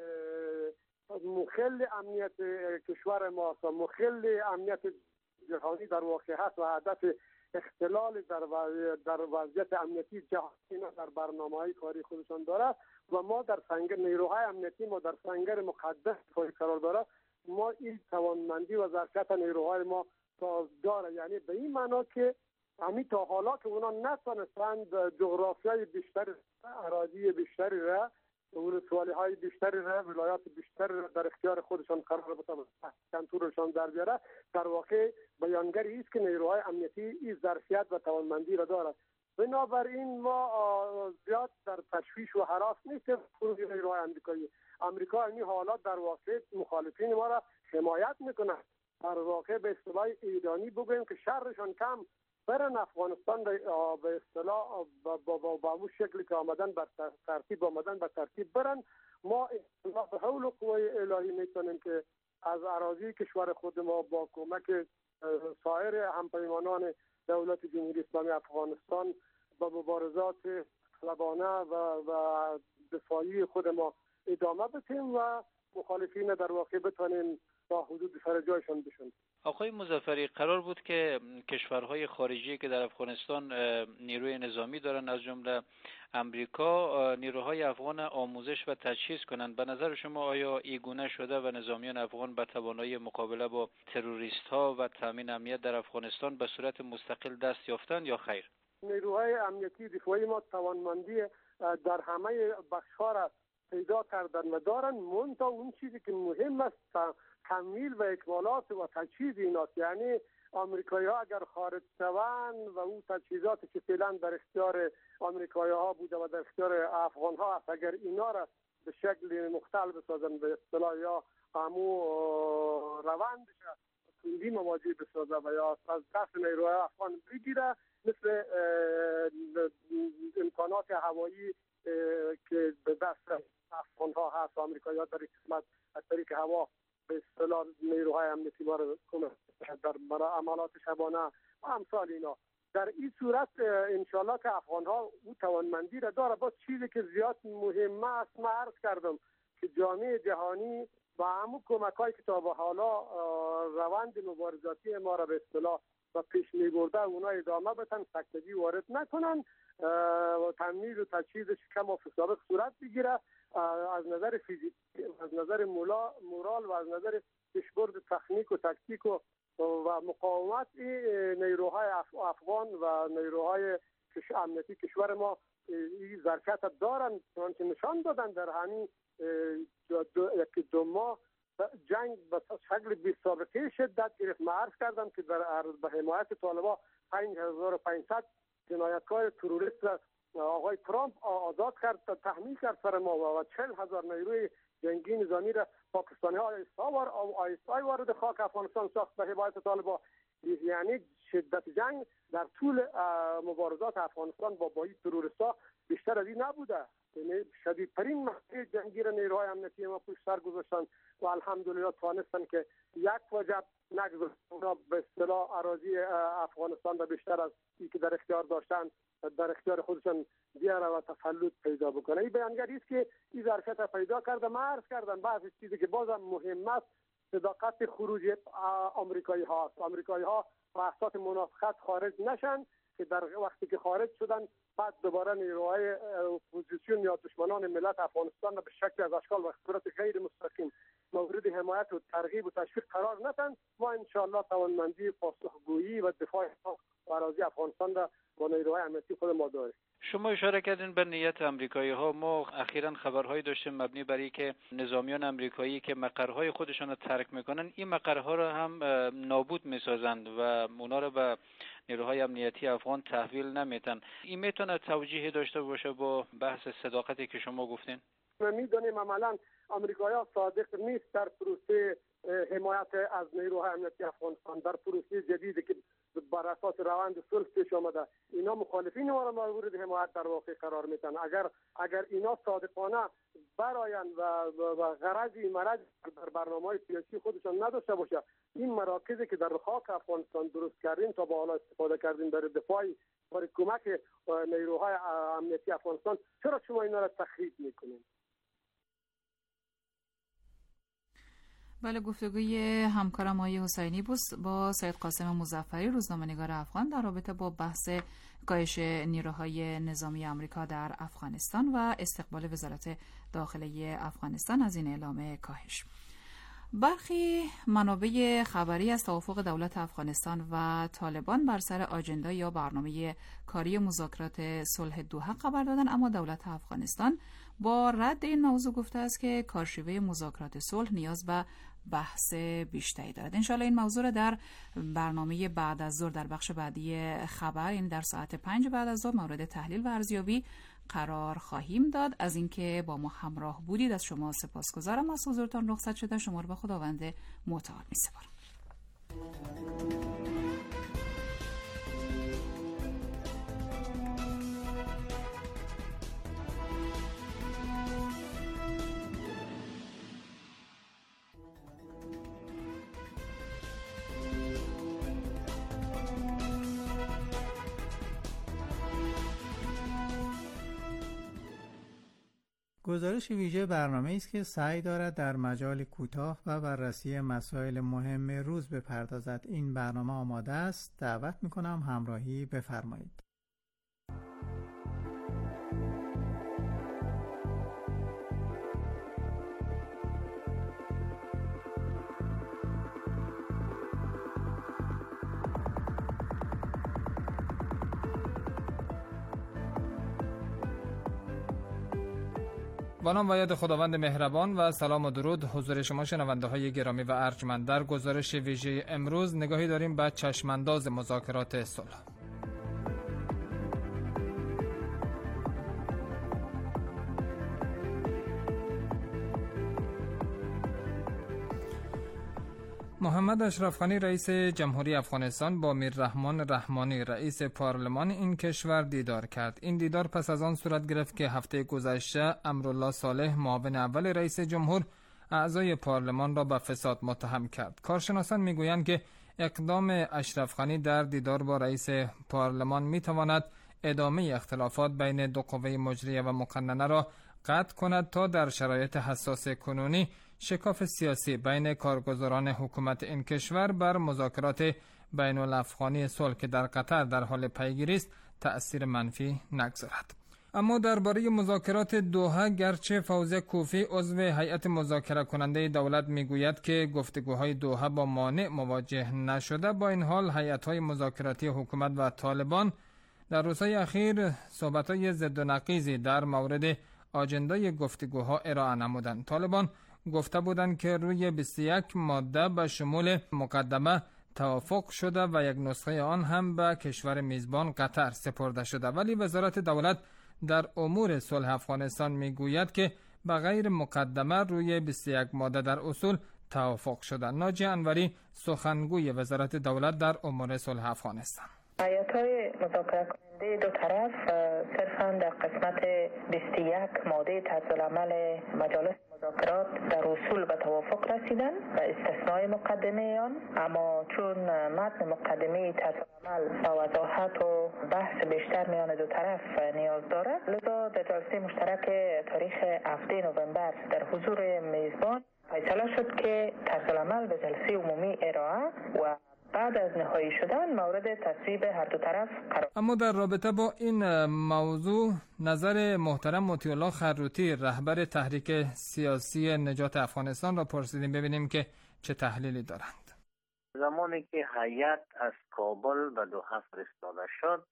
مخل امنیت کشور ما و مخل امنیت جهانی در واقع هست و هدف اختلال در وضعیت امنیتی جهانی در برنامه‌های کاری خودشان داره و ما در سنگر نیروهای امنیتی ما در سنگر مقدس قرار داره. ما این توانمندی و ظرفیت نیروهای ما داره، یعنی به این معنا که همین تا حالا که اونا نتونستند جغرافیای بیشتری، اراضی بیشتری را، ولسوالی‌های بیشتری را، ولایات بیشتری را در اختیار خودشان قرار بدن، کنترلشان در بیاره، در واقع بیانگری است که نیروهای امنیتی این ظرفیت و توانمندی را داره. بنابراین ما زیاد در تشویش و هراس نیستیم. خروج نیروهای آمریکایی، آمریکا این حالات در واقع مخالفین ما را حمایت میکنه. در واقع به اصطلاح ایرانی بگوییم که شرشان کم برن افغانستان به اصطلاح با اون شکلی که آمدن بر ترتیب برن. ما به حول و قوه الهی میتونیم که از اراضی کشور خود ما با کمک سایر همپیمانان دولت جمهوری اسلامی افغانستان با مبارزات طلبانه و دفاعی خود ما ادامه بدیم و مخالفین در واقع بتونیم تا حدود سر جایشان بشن. آقای مظفری، قرار بود که کشورهای خارجی که در افغانستان نیروی نظامی دارن، از جمله امریکا، نیروهای افغان آموزش و تجهیز کنند. به نظر شما آیا این گونه شده و نظامیان افغان به توانایی مقابله با تروریست ها و تامین امنیت در افغانستان به صورت مستقل دست یافتند یا خیر؟ نیروهای امنیتی دفاعی ما توانمندی در همه بخش‌ها را پیدا کردن و دارن. منتها اون چیزی که مهم است تمویل و اکمالات و تجهیز ایناست. یعنی آمریکایی ها اگر خارج شوند و اون تجهیزاتی که فعلا در اختیار آمریکایی ها بوده و در اختیار افغان ها است، اگر اینا را به شکل مختلف بسازن، به اصطلاح یا همو روندش کلی مواجه بسازه و یا از دست نیروهای افغان بگیره، مثل امکانات هوایی که به دست افغان ها هست، آمریکایی ها در قسمت از طریق هوا به اصطلاح نیروهای امنیتی ما را در عملات شبانه و امثال اینا. در این صورت انشالله که افغان ها او توانمندی را داره. با چیزی که زیاد مهمه است ما عرض کردم که جامعه جهانی و همون کمک هایی که تا به حالا روند مبارزاتی ما را به اصطلاح و پیش می‌برده اونا ادامه بدن، سکتگی وارد نکنن و تامین و تجهیزش کم و سابق صورت بگیره. از نظر فیزیکی، از نظر مورال و از نظر پیشبرد تکنیک و تکتیک و مقاومت نیروهای افغان و نیروهای امنیتی کشور ما این ظرفیت دارن، چنانچه نشان دادن در همین دو ماه جنگ به شکل بی سابقه شدت گرفت. من عرض کردم که به حمایت طالبان 5500 جنایتکار تروریست آقای ترامپ آزاد کرد، تحمیل کرد سر ما و 40,000 نیروی جنگی نظامی را پاکستانی ها آیسای وارد خاک افغانستان ساخت به حمایت طالبان. یعنی شدت جنگ در طول مبارزات افغانستان با این تروریست ها بیشتر از این نبوده. یعنی شدیدترین مسئله جنگی را نیروهای امنیتی ما پشت سر گذاشتن و الحمدلله توانستن که یک وجب نگذاشتن اونا به اصطلاح اراضی افغانستان را بیشتر از این که در اختیار داشتن در اختیار خودشان بیاره و تسلط پیدا بکنه. این بیانگری است که این ظرفیت پیدا کرده. من عرض کردم بعض چیزی که بازم مهم است صداقت خروج آمریکایی ها است. آمریکایی ها با اساس منافقت خارج نشن که در وقتی که خارج شدن بعد دوباره نیروهای اپوزیسیون یا دشمنان ملت افغانستان به شکل از اشکال و صورت غیر مستقیم مورد حمایت و ترغیب و تشویق قرار ندن. ما ان شاء الله توانمندی پاسخگویی و دفاع بر اراضی افغانستان را با نیروهای امنیتی خود ما داریم. شما اشاره کردین به نیت امریکایی ها. ما اخیراً خبرهایی داشتیم مبنی بر اینکه نظامیان امریکایی که مقرهای خودشان را ترک میکنن این مقرها را هم نابود میسازند و اونا را به نیروهای امنیتی افغان تحویل نمیدن. این میتونه توجیه داشته باشه با بحث صداقتی که شما گفتین؟ ما میدونیم عملاً امریکایی‌ها صادق نیست در پروسه حمایت از نیروهای امنیتی افغانستان، در پروسه جدیدی که بر اساس روند صلح پیش آمده. اینا مخالفین ما را مورد حمایت در واقع قرار میدن. اگر اینا صادقانه برآیند و غرضی مرض در برنامه‌های سیاسی خودشان نداشته باشه، این مراکزی که در خاک افغانستان درست کردیم تا با حالا استفاده کردیم در دفاع برای کمک نیروهای امنیتی افغانستان، چرا شما اینا را تخریب میکنید؟ بله، گفتگوی همکارم آقای حسینی بود با سید قاسم مظفری، روزنامه‌نگار افغان، در رابطه با بحث کاهش نیروهای نظامی آمریکا در افغانستان و استقبال وزارت داخله افغانستان از این اعلام کاهش. برخی منابع خبری از توافق دولت افغانستان و طالبان بر سر آجندا یا برنامه کاری مذاکرات صلح دوحه خبر دادن، اما دولت افغانستان با رد این موضوع گفته است که کارشیوه مذاکرات صلح نیاز به بحث بیشتری دارد. انشالله این موضوع را در برنامه بعد از ظهر در بخش بعدی خبر، یعنی در ساعت 5 بعد از ظهر، مورد تحلیل و ارزیابی قرار خواهیم داد. از اینکه با ما همراه بودید از شما سپاسگزارم. از حضورتان رخصت شدن شما رو به خداوند متعال می‌سپارم. گزارش ویژه برنامه است که سعی دارد در مجال کوتاه و بررسی مسائل مهم روز بپردازد. این برنامه آماده است. دعوت می‌کنم همراهی بفرمایید. با نام و یاد خداوند مهربان و سلام و درود حضور شما شنونده های گرامی و ارجمند. در گزارش ویژه امروز نگاهی داریم به چشمانداز مذاکرات صلح. محمد اشرف غنی رئیس جمهوری افغانستان با میررحمان رحمانی رئیس پارلمان این کشور دیدار کرد. این دیدار پس از آن صورت گرفت که هفته گذشته امرالله صالح معاون اول رئیس جمهور اعضای پارلمان را به فساد متهم کرد. کارشناسان میگویند که اقدام اشرف غنی در دیدار با رئیس پارلمان میتواند ادامه اختلافات بین دو قوه مجریه و مقننه را قطع کند تا در شرایط حساس کنونی شکاف سیاسی بین کارگزاران حکومت این کشور بر مذاکرات بین الافغانی صلح که در قطر در حال پیگیری است تأثیر منفی نگذارد. اما درباره مذاکرات دوحه گرچه فوزیه کوفی عضو هیئت مذاکره کننده دولت میگوید که گفتگوهای دوحه با مانع مواجه نشده، با این حال هیئت‌های مذاکراتی حکومت و طالبان در روزهای اخیر صحبت‌های ضد و نقیضی در مورد آجندای گفتگوها ارائه نمودند. طالبان گفته بودند که روی 21 ماده به شمول مقدمه توافق شده و یک نسخه آن هم به کشور میزبان قطر سپرده شده، ولی وزارت دولت در امور صلح افغانستان میگوید که به غیر مقدمه روی 21 ماده در اصول توافق شده. ناجی انوری سخنگوی وزارت دولت در امور صلح افغانستان: هیئت‌های مذاکره کننده دو طرف صرفاً در قسمت 21 ماده طرزالعمل مجالس مذاکرات در اصول به توافق رسیدن و استثنای مقدمه آن، اما چون متن مقدمه طرزالعمل با وضاحت و بحث بیشتر میان دو طرف نیاز دارد، لذا در جلسه مشترک تاریخ 7 نوامبر در حضور میزبان فیصله شد که طرزالعمل به جلسه عمومی ارائه و بعد از نهایی شدن مورد تصویب هر دو طرف قرار. اما در رابطه با این موضوع نظر محترم مطیع الله خروتی رهبر تحریک سیاسی نجات افغانستان را پرسیدیم، ببینیم که چه تحلیلی دارند. زمانی که هیئت از کابل به دوحه فرستاده شد،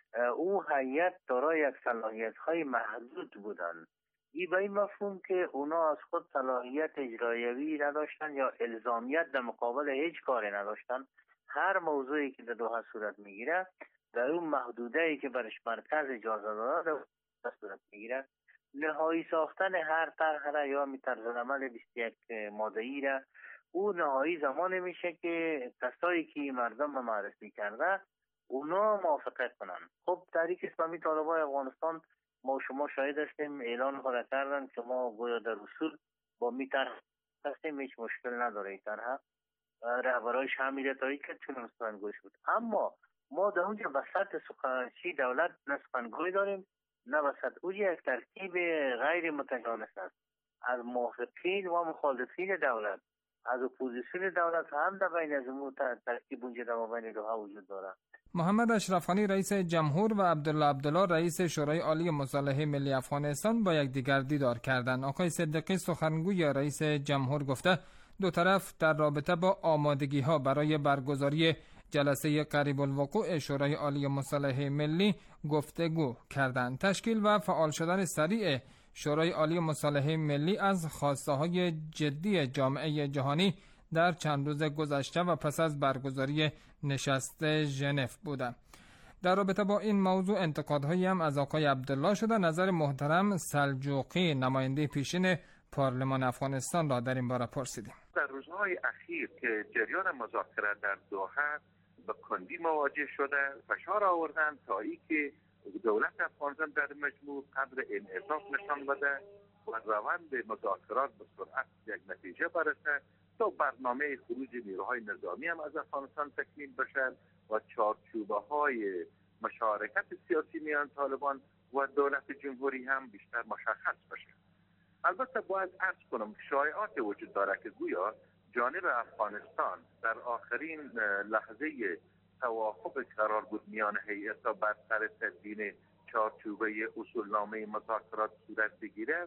او هیئت دارای یک صلاحیت‌های محدود بودند. این به این مفهوم که اونا از خود صلاحیت اجرایوی نداشتن یا الزامیت در مقابل هیچ کاری نداشتن. هر موضوعی که در دوحه صورت میگیره در اون محدوده‌ای که برش مرکز اجازه داده صورت میگیره. نهایی ساختن هر طرح را یا طرز عمل 21 ماده‌ای را او نهایی زمانی میشه که کسایی که مردم معرفی کرده اونا موافقت کنن. خب تحریک اسلامی طالبان افغانستان ما شما شاهد هستیم اعلان خود کردن که ما گویا در اصول با می طرح هستیم، هیچ مشکل نداره. این طرح رهبرایش همین تایی که چون سخنگویش بود، اما ما در اونجا به سطح سخنچی دولت نه سخنگوی داریم نه به سطح اونجا یک ترکیب غیر متجانس است از موافقین و مخالفین دولت، از اپوزیسیون دولت هم در بین از اون ترکیب اونجا در بین دوحه وجود داره. محمد اشرف غنی رئیس جمهور و عبدالله رئیس شورای عالی مصالحه ملی افغانستان با یکدیگر دیدار کردند. آقای صدیقی سخنگوی رئیس جمهور گفته دو طرف در رابطه با آمادگی‌ها برای برگزاری جلسه قریب الوقوع شورای عالی مصالحه ملی گفتگو کردند. تشکیل و فعال شدن سریع شورای عالی مصالحه ملی از خواسته‌های جدی جامعه جهانی در چند روز گذشته و پس از برگزاری نشست ژنو بوده. در رابطه با این موضوع انتقادهایی هم از آقای عبدالله شده. نظر محترم سلجوقی نماینده پیشین پارلمان افغانستان را در این باره پرسیدیم. در روزهای اخیر که جریان مذاکره در دوحه به کندی مواجه شده، فشار آوردن تا اینکه دولت افغانستان در مجموع قدر انعطاف نشان بده و روند مذاکرات به سرعت یک نتیجه برسه تا برنامه خروج نیروهای نظامی هم از افغانستان تکمیل بشه و چارچوبه‌های مشارکت سیاسی میان طالبان و دولت جمهوری هم بیشتر مشخص بشه. البته باید عرض کنم شایعات وجود داره که گویا جانب افغانستان در آخرین لحظه توافق قرار بود میان هیئت تا بر سر تدوین چارچوبه اصولنامه مذاکرات صورت بگیره،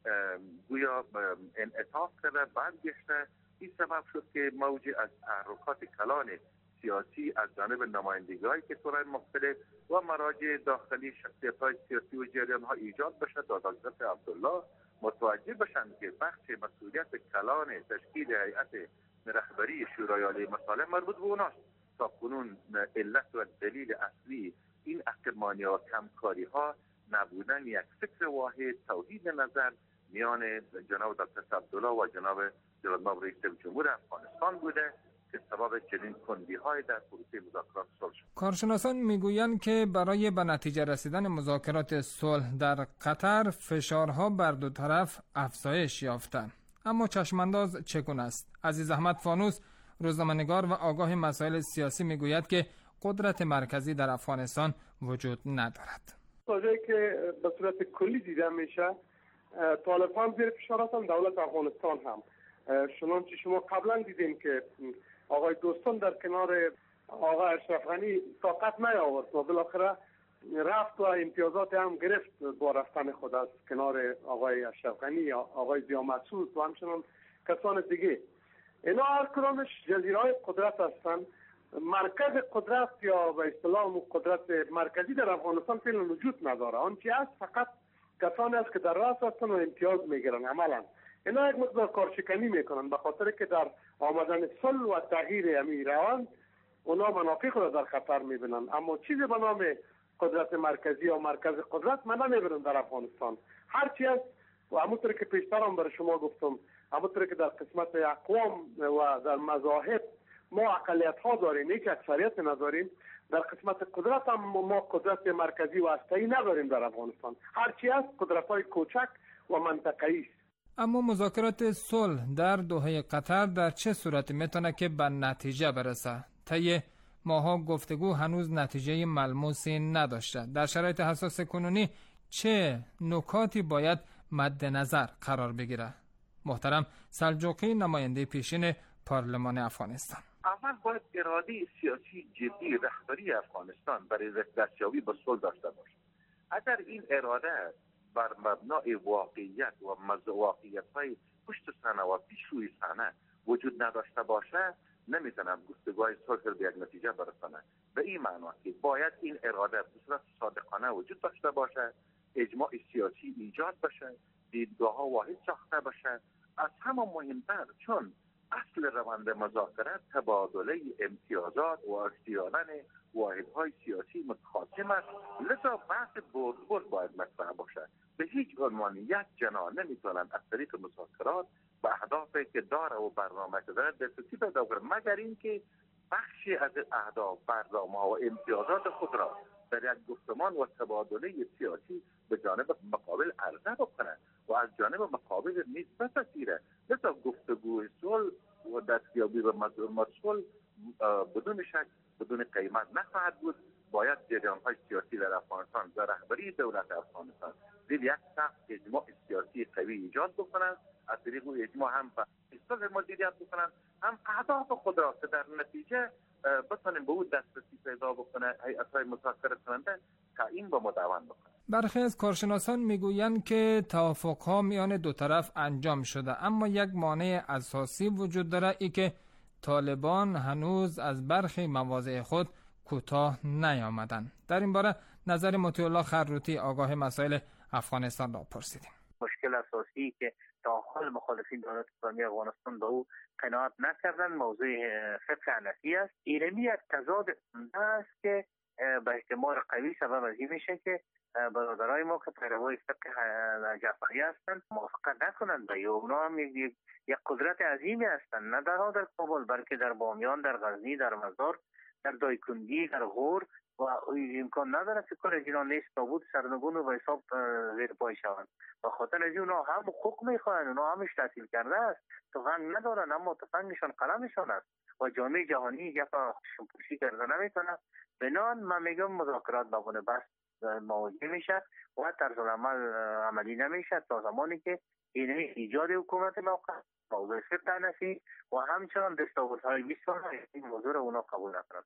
گویا انعطاف کرده برگشته. این سبب شد که موج از تحرکات کلان سیاسی از جانب نمایندگی‌های که طور مختلف و مراجع داخلی شخصیت‌های سیاسی و جریان‌ها ایجاد بشه تا حضرت عبدالله متوجه بشن که بخش مسئولیت کلان تشکیل هیئت رهبری شورای عالی مصالح مربوط به اوناست. تا کنون علت و دلیل اصلی این عقب‌مانی و کمکاری ها نبودن یک فکر واحد توحید نظر میان جناب دکتر عبدالله و جناب رئیس جمهور افغانستان بوده که سبب چنین کندی‌های در پروسه مذاکرات صلح شد. کارشناسان میگویند که برای به نتیجه رسیدن مذاکرات صلح در قطر فشارها بر دو طرف افزایش یافتند. اما چشمانداز چگونه است؟ عزیز احمد فانوس روزنامه‌نگار و آگاه مسائل سیاسی میگوید که قدرت مرکزی در افغانستان وجود ندارد. واژه‌ای که به صورت کلی دیده میشه طالبان زیر فشار هستند، دولت افغانستان هم. چنانچه شما قبلا دیدیم که آقای دوستان در کنار آقای اشرف غنی طاقت نیاورد و بالاخره رفت و امتیازات هم گرفت با رفتن خود از کنار آقای اشرف غنی یا آقای ضیا مسعود و همچنان کسان دیگه. اینا هر کدامش جزیره‌های قدرت هستند. مرکز قدرت یا به اصطلاح قدرت مرکزی در افغانستان فعلا وجود نداره. آنچه هست فقط کسانی است که در راس هستند و امتیاز میگیرن. عملا اینا یک مقدار کارشکنی میکنن به خاطر که در آمدن صلح و تغییر همین روند اونا منافع خود در خطر میبینن، اما چیزی به نام قدرت مرکزی یا مرکز قدرت من نمیبینم در افغانستان. هرچی است و همونطور که پیشتر هم برای شما گفتم، همونطور که در قسمت اقوام و در مذاهب ما اقلیت ها داریم، هیچ اکثریت نداریم، در قسمت قدرت هم ما قدرت مرکزی و هسته‌ای نداریم در افغانستان. هرچی است قدرت های کوچک و منطقه‌ای است. اما مذاکرات صلح در دوحه قطر در چه صورتی میتونه که به نتیجه برسه؟ طی ماها گفتگو هنوز نتیجه ملموسی نداشته. در شرایط حساس کنونی چه نکاتی باید مد نظر قرار بگیره؟ محترم سلجوقی نماینده پیشین پارلمان افغانستان. اول باید اراده سیاسی جدی رهبری افغانستان برای دستیابی به صلح داشته باشه. اگر این اراده بر مبنای واقعیت و واقعیت‌های پشت صحنه و پیش روی صحنه وجود نداشته باشه، نمیتونه گفتگوهای صلح به یک نتیجه برسانه. به این معنا که باید این اراده به صورت صادقانه وجود داشته باشه، اجماع سیاسی ایجاد بشه، دیدگاه ها واحد ساخته بشه. از همه مهمتر چون اصل روند مذاکره تبادله امتیازات و اختیاران واحدهای سیاسی متخاصم است، لذا بحث برد باید مطرح باشه. به هیچ عنوان یک جناح نمیتونن از طریق مذاکرات به اهدافی که داره و برنامه که داره دسترسی پیدا کنه، مگر اینکه بخشی از اهداف، برنامه‌ها و امتیازات خود را در یک گفتمان و تبادله سیاسی به جانب مقابل عرضه بکنه و از جانب مقابل نیز بپذیره. لذا گفتگوی صلح و دستیابی به صلح بدون شک بدون قیمت نخواهد بود. باید جریان‌های سیاسی در افغانستان در رهبری دولت افغانستان زیر یک سقف اجماع سیاسی قوی ایجاد بکنند، از طریق اجماع هم به صلح مدیریت بکنند، هم اهداف خود را که در نتیجه بتونیم به او دسترسی پیدا بکنه هیئت‌های مذاکره کننده تعیین و مدون بکنه. برخی از کارشناسان میگویند که توافق‌ها میان دو طرف انجام شده، اما یک مانع اساسی وجود داره، ای که طالبان هنوز از برخی مواضع خود کوتاه نیامدند. در این باره نظر مطیع الله خروتی آگاه مسائل افغانستان را پرسیدیم. مشکل اساسی که تا حال مخالفین دولت اسلامی افغانستان به او قناعت نکردن موضوع فقه حنفی است. اینمی یک تضاد است که به احتمال قوی سبب از این میشه که برادرای ما که پیروای فقه جعفری هستند موافقت نکنند و اونا هم یک قدرت عظیمی هستند، نه تنها در کابل بلکه در بامیان، در غزنی، در مزار، در دایکندی، در غور و امکان نداره که کار اینا نیست تابوت سرنگون و به حساب زیر پای شوند. و خاطر از اونا هم حقوق میخواهند، اونا همش تحصیل کرده است، تفنگ ندارن اما تفنگشان قلمشان است و جامعه جهانی گفت شمپوشی کرده نمیتونه. بنان من میگم مذاکرات بابونه بس مواجه میشه و طرز العمل عملی نمیشه تا زمانی که این ایجاد حکومت موقت موضوع فقه حنفی و همچنان دستاوردهای 20 سال این موضوع را اونا قبول نکنند.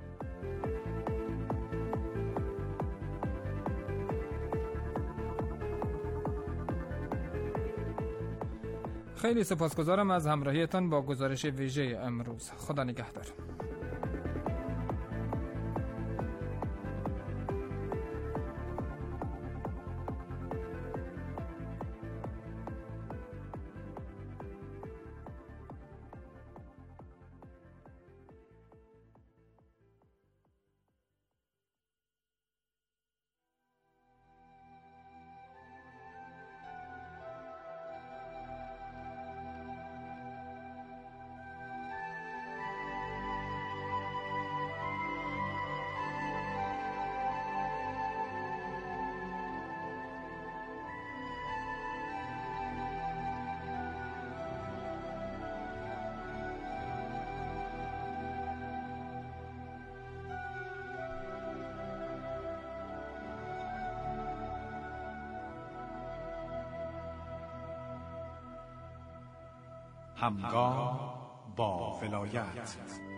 خیلی سپاسگزارم از همراهیتان با گزارش ویژه امروز. خدا نگهدار. همگام با ولایت.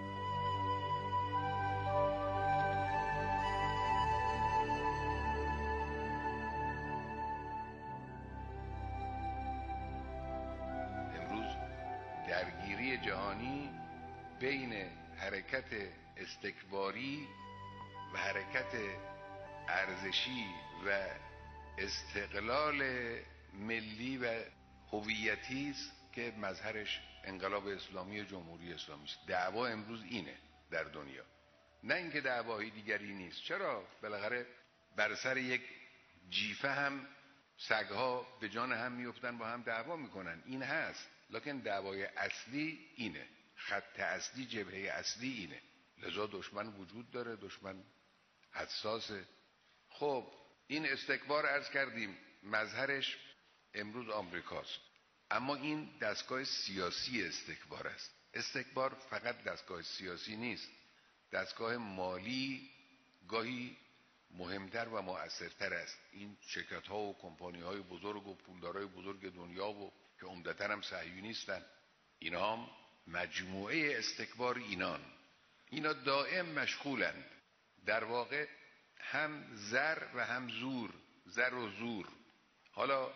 امروز درگیری جهانی بین حرکت استکباری و حرکت ارزشی و استقلال ملی و هویتی است که مظهرش انقلاب اسلامی و جمهوری اسلامی است. دعوا امروز اینه در دنیا، نه اینکه دعوای دیگری نیست. چرا؟ بالاخره بر سر یک جیفه هم سگها به جان هم میافتن با هم دعوا میکنن، این هست. لکن دعوای اصلی اینه، خط اصلی، جبهه اصلی اینه. لذا دشمن وجود داره، دشمن حساسه. خب این استکبار عرض کردیم مظهرش امروز آمریکاست، اما این دستگاه سیاسی استکبار است. استکبار فقط دستگاه سیاسی نیست، دستگاه مالی گاهی مهمتر و مؤثرتر است. این شرکت ها و کمپانی های بزرگ و پولدارای بزرگ دنیا و که عمدتاً هم صهیونیستن، اینا هم مجموعه استکبار اینان. اینا دائم مشغولند، در واقع هم زر و هم زور، زر و زور. حالا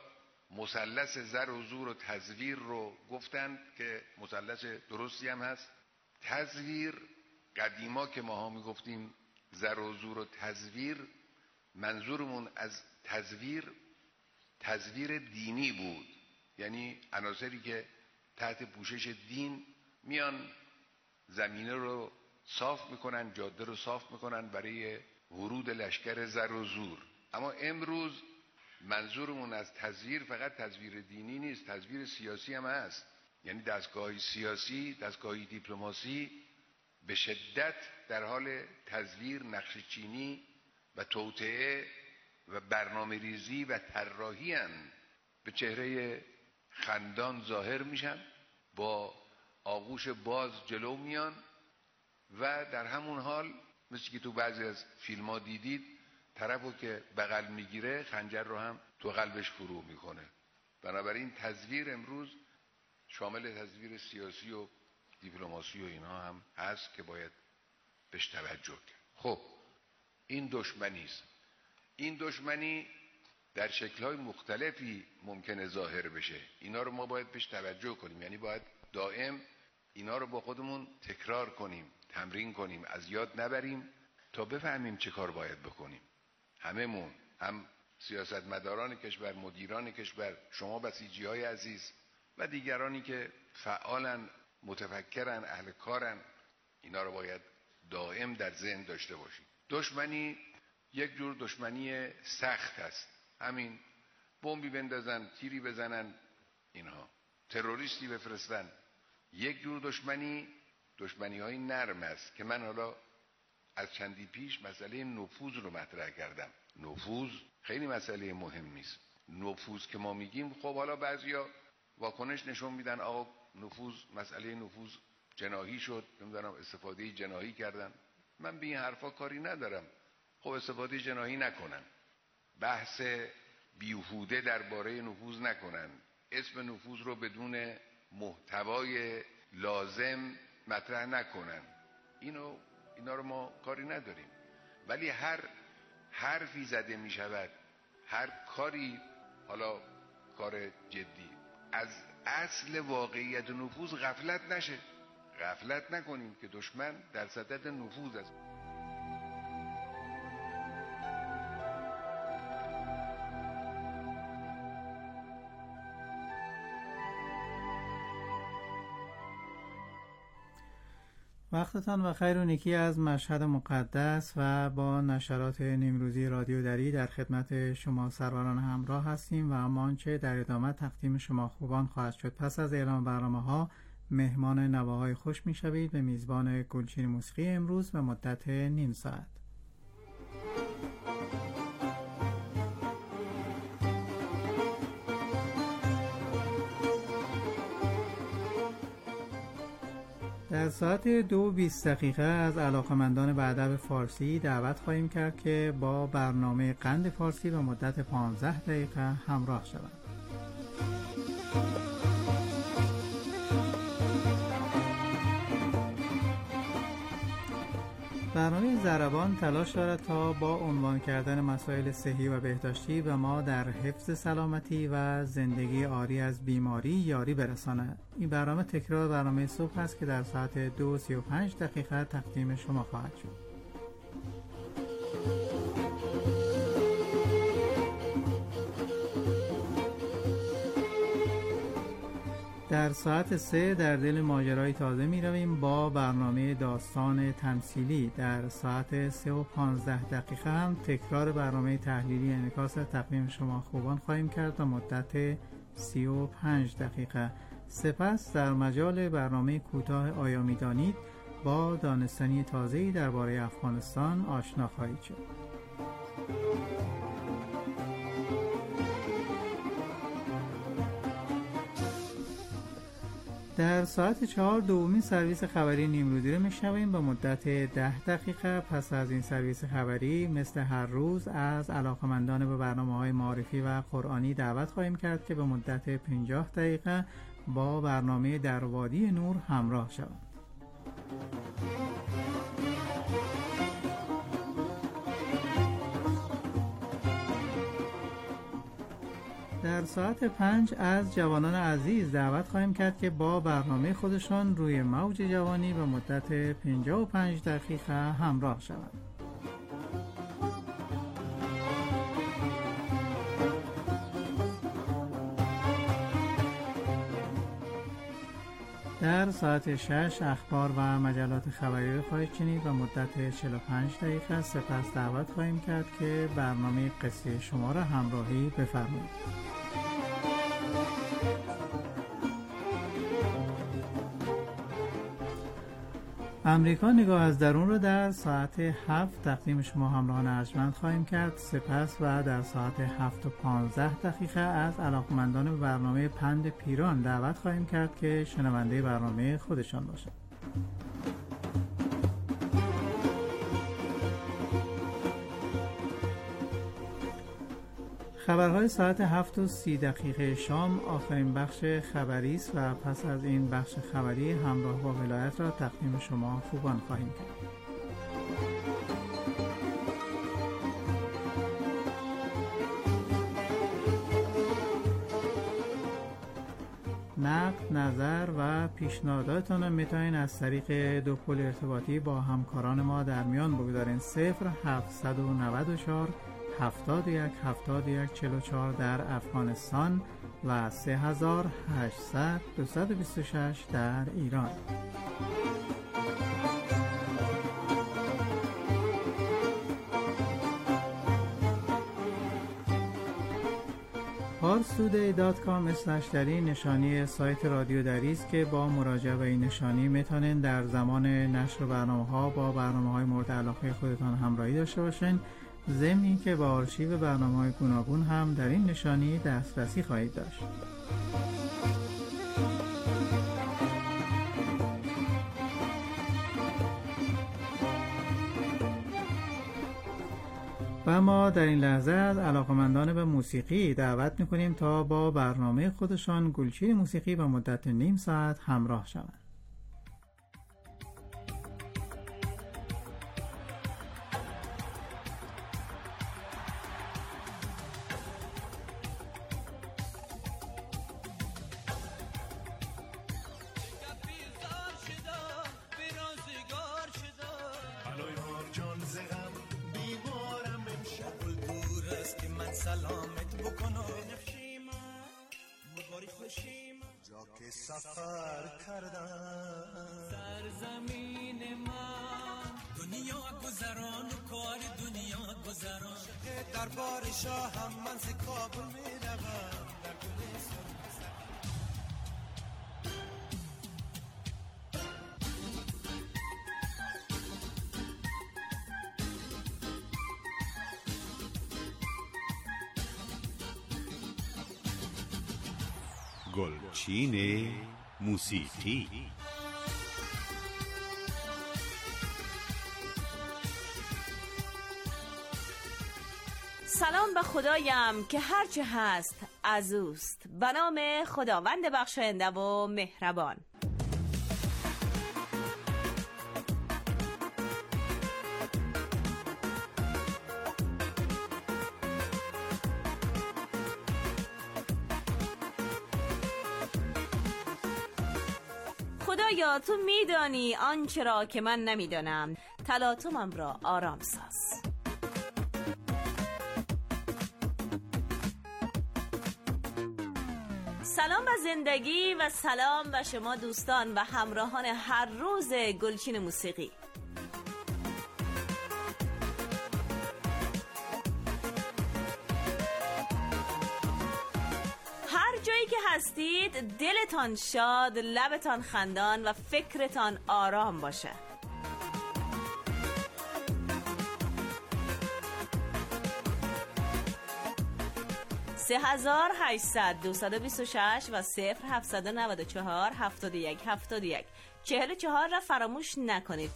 مثلث زر و زور و تزویر رو گفتند که مثلث درستی هم هست، تزویر قدیما که ماها میگفتیم زر و زور و تزویر، منظورمون از تزویر دینی بود، یعنی عناصری که تحت پوشش دین میان زمینه رو صاف میکنن، جاده رو صاف میکنن برای ورود لشکر زر و زور. اما امروز منظورمون از تزویر فقط تزویر دینی نیست، تزویر سیاسی هم هست. یعنی دستگاه‌های سیاسی، دستگاه‌های دیپلماسی به شدت در حال تزویر، نقشه‌چینی و توطئه و برنامه ریزی و طراحی هستند. به چهره خندان ظاهر میشن، با آغوش باز جلو میان و در همون حال مثل که تو بعضی از فیلم ها دیدید، طرفو که بغل میگیره خنجر رو هم تو قلبش فرو میکنه. بنابراین تزویر امروز شامل تزویر سیاسی و دیپلماسی و اینها هم هست که باید بهش توجه کرد. خب این دشمنی است. این دشمنی در شکل‌های مختلفی ممکنه ظاهر بشه. اینا رو ما باید بهش توجه کنیم، یعنی باید دائم اینا رو با خودمون تکرار کنیم، تمرین کنیم، از یاد نبریم تا بفهمیم چه کار باید بکنیم. هممون، هم سیاستمداران کشور، مدیران کشور، شما بسیجی‌های عزیز و دیگرانی که فعالن، متفکرن، اهل کارن، اینا رو باید دائم در ذهن داشته باشیم. دشمنی یک جور دشمنی سخت است. همین بمبی بندازن، تیری بزنن، اینها تروریستی بفرستن. یک جور دشمنی های نرم است که من حالا از چندی پیش مسئله نفوذ رو مطرح کردم. نفوذ خیلی مسئله مهمی است. نفوذ که ما میگیم، خب حالا بعضیا واکنش نشون میدن آقا نفوذ، مسئله نفوذ جناحی شد، نمیدونم استفاده جناحی کردن. من به این حرفا کاری ندارم. خب استفاده جناحی نکنن، بحث بیهوده درباره نفوذ نکنن، اسم نفوذ رو بدون محتوای لازم مطرح نکنن. اینا رو ما کاری نداریم. ولی هر حرفی زده می شود، هر کاری، حالا کار جدی، از اصل واقعیت نفوذ غفلت نشه. غفلت نکنیم که دشمن در صدد نفوذ است. وقتتان بخیر و نیکی از مشهد مقدس و با نشرات نیمروزی رادیو دری در خدمت شما سروران همراه هستیم و اما آنچه در ادامه تقدیم شما خوبان خواهد شد. پس از اعلام برنامه‌ها مهمان نواهای خوش می‌شوید به میزبان گلچین موسیقی امروز به مدت نیم ساعت. در ساعت 2:20 از علاقمندان به ادب فارسی دعوت خواهیم کرد که با برنامه قند فارسی به مدت 15 دقیقه همراه شوند. برنامه ضربان تلاش دارد تا با عنوان کردن مسائل صحی و بهداشتی و ما در حفظ سلامتی و زندگی عاری از بیماری یاری برساند. این برنامه تکرار برنامه صبح است که در ساعت 2:35 تقدیم شما خواهد شد. در ساعت 3 در دل ماجرای تازه می رویم با برنامه داستان تمثیلی. در ساعت 3:15 هم تکرار برنامه تحلیلی انعکاس تقویم شما خوبان خواهیم کرد و مدت 35 دقیقه. سپس در مجال برنامه کوتاه آیا می دانید با دانستنی تازه‌ای درباره افغانستان آشنا خواهید شد. در ساعت 4 دومین سرویس خبری نیمروزی رو میشنویم به مدت 10 دقیقه. پس از این سرویس خبری مثل هر روز از علاقمندان به برنامه‌های معرفی و قرآنی دعوت خواهیم کرد که به مدت 50 دقیقه با برنامه در وادی نور همراه شوند. در در ساعت 5 از جوانان عزیز دعوت خواهیم کرد که با برنامه خودشان روی موج جوانی به مدت 55 دقیقه همراه شوند. در ساعت 6 اخبار و مجلات خبری رو خواهید شنید و مدت 45 دقیقه. سپس دعوت خواهیم کرد که برنامه قصه شما را همراهی بفرمایید. امریکا نگاه از درون رو در ساعت 7 تقدیم شما همراهان ارجمند خواهیم کرد. سپس و در ساعت 7 و 15 دقیقه از علاقمندان به برنامه پند پیران دعوت خواهیم کرد که شنونده برنامه خودشان باشند. خبرهای ساعت 7 و 30 دقیقه شام آخرین بخش خبری است و پس از این بخش خبری همراه با ولایت را تقدیم شما خوبان خواهیم کرد. نقد، نظر و پیشنهاداتتان را میتونید از طریق دو پل ارتباطی با همکاران ما در میان بگذارین. 0794 71 71 44 در افغانستان و 3800 226 در ایران. parstoday.com/dari نشانی سایت رادیو دری است که با مراجعه به این نشانی میتونین در زمان نشر برنامه‌ها با برنامه‌های مورد علاقه خودتان همراهی داشته باشین. ضمن اینکه با آرشیو برنامه‌های گوناگون هم در این نشانی دسترسی خواهید داشت. و ما در این لحظه از علاقمندان به موسیقی دعوت می‌کنیم تا با برنامه خودشان گلچین موسیقی به مدت نیم ساعت همراه شوند. سلامت بکنم مباری خوشیم جا که سفر کردم سرزمین من دنیا گذران و کار دنیا گذران دربار شاه هم من ز کابل میروم در گلستان گلچین موسیقی. سلام به خدایم که هرچه هست از اوست، به نام خداوند بخشاینده و مهربان. خدایا تو میدانی آنچه را که من نمیدانم، تلاطمم را آرام ساز. سلام به زندگی و سلام به شما دوستان و همراهان هر روز گلچین موسیقی. جایی که هستید دلتان شاد، لبتان خندان و فکرتان آرام باشه. سه 800 226 و 0794 71 71 44 را فراموش نکنید.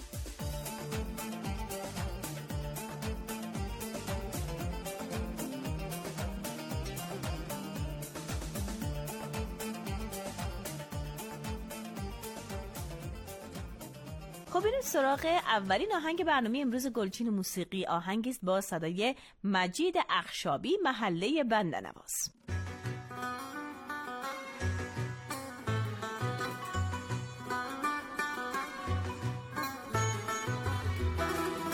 خب بریم سراغ اولین آهنگ برنامه امروز گلچین موسیقی. آهنگی است با صدای مجید اخشابی، محله بنده‌نواز.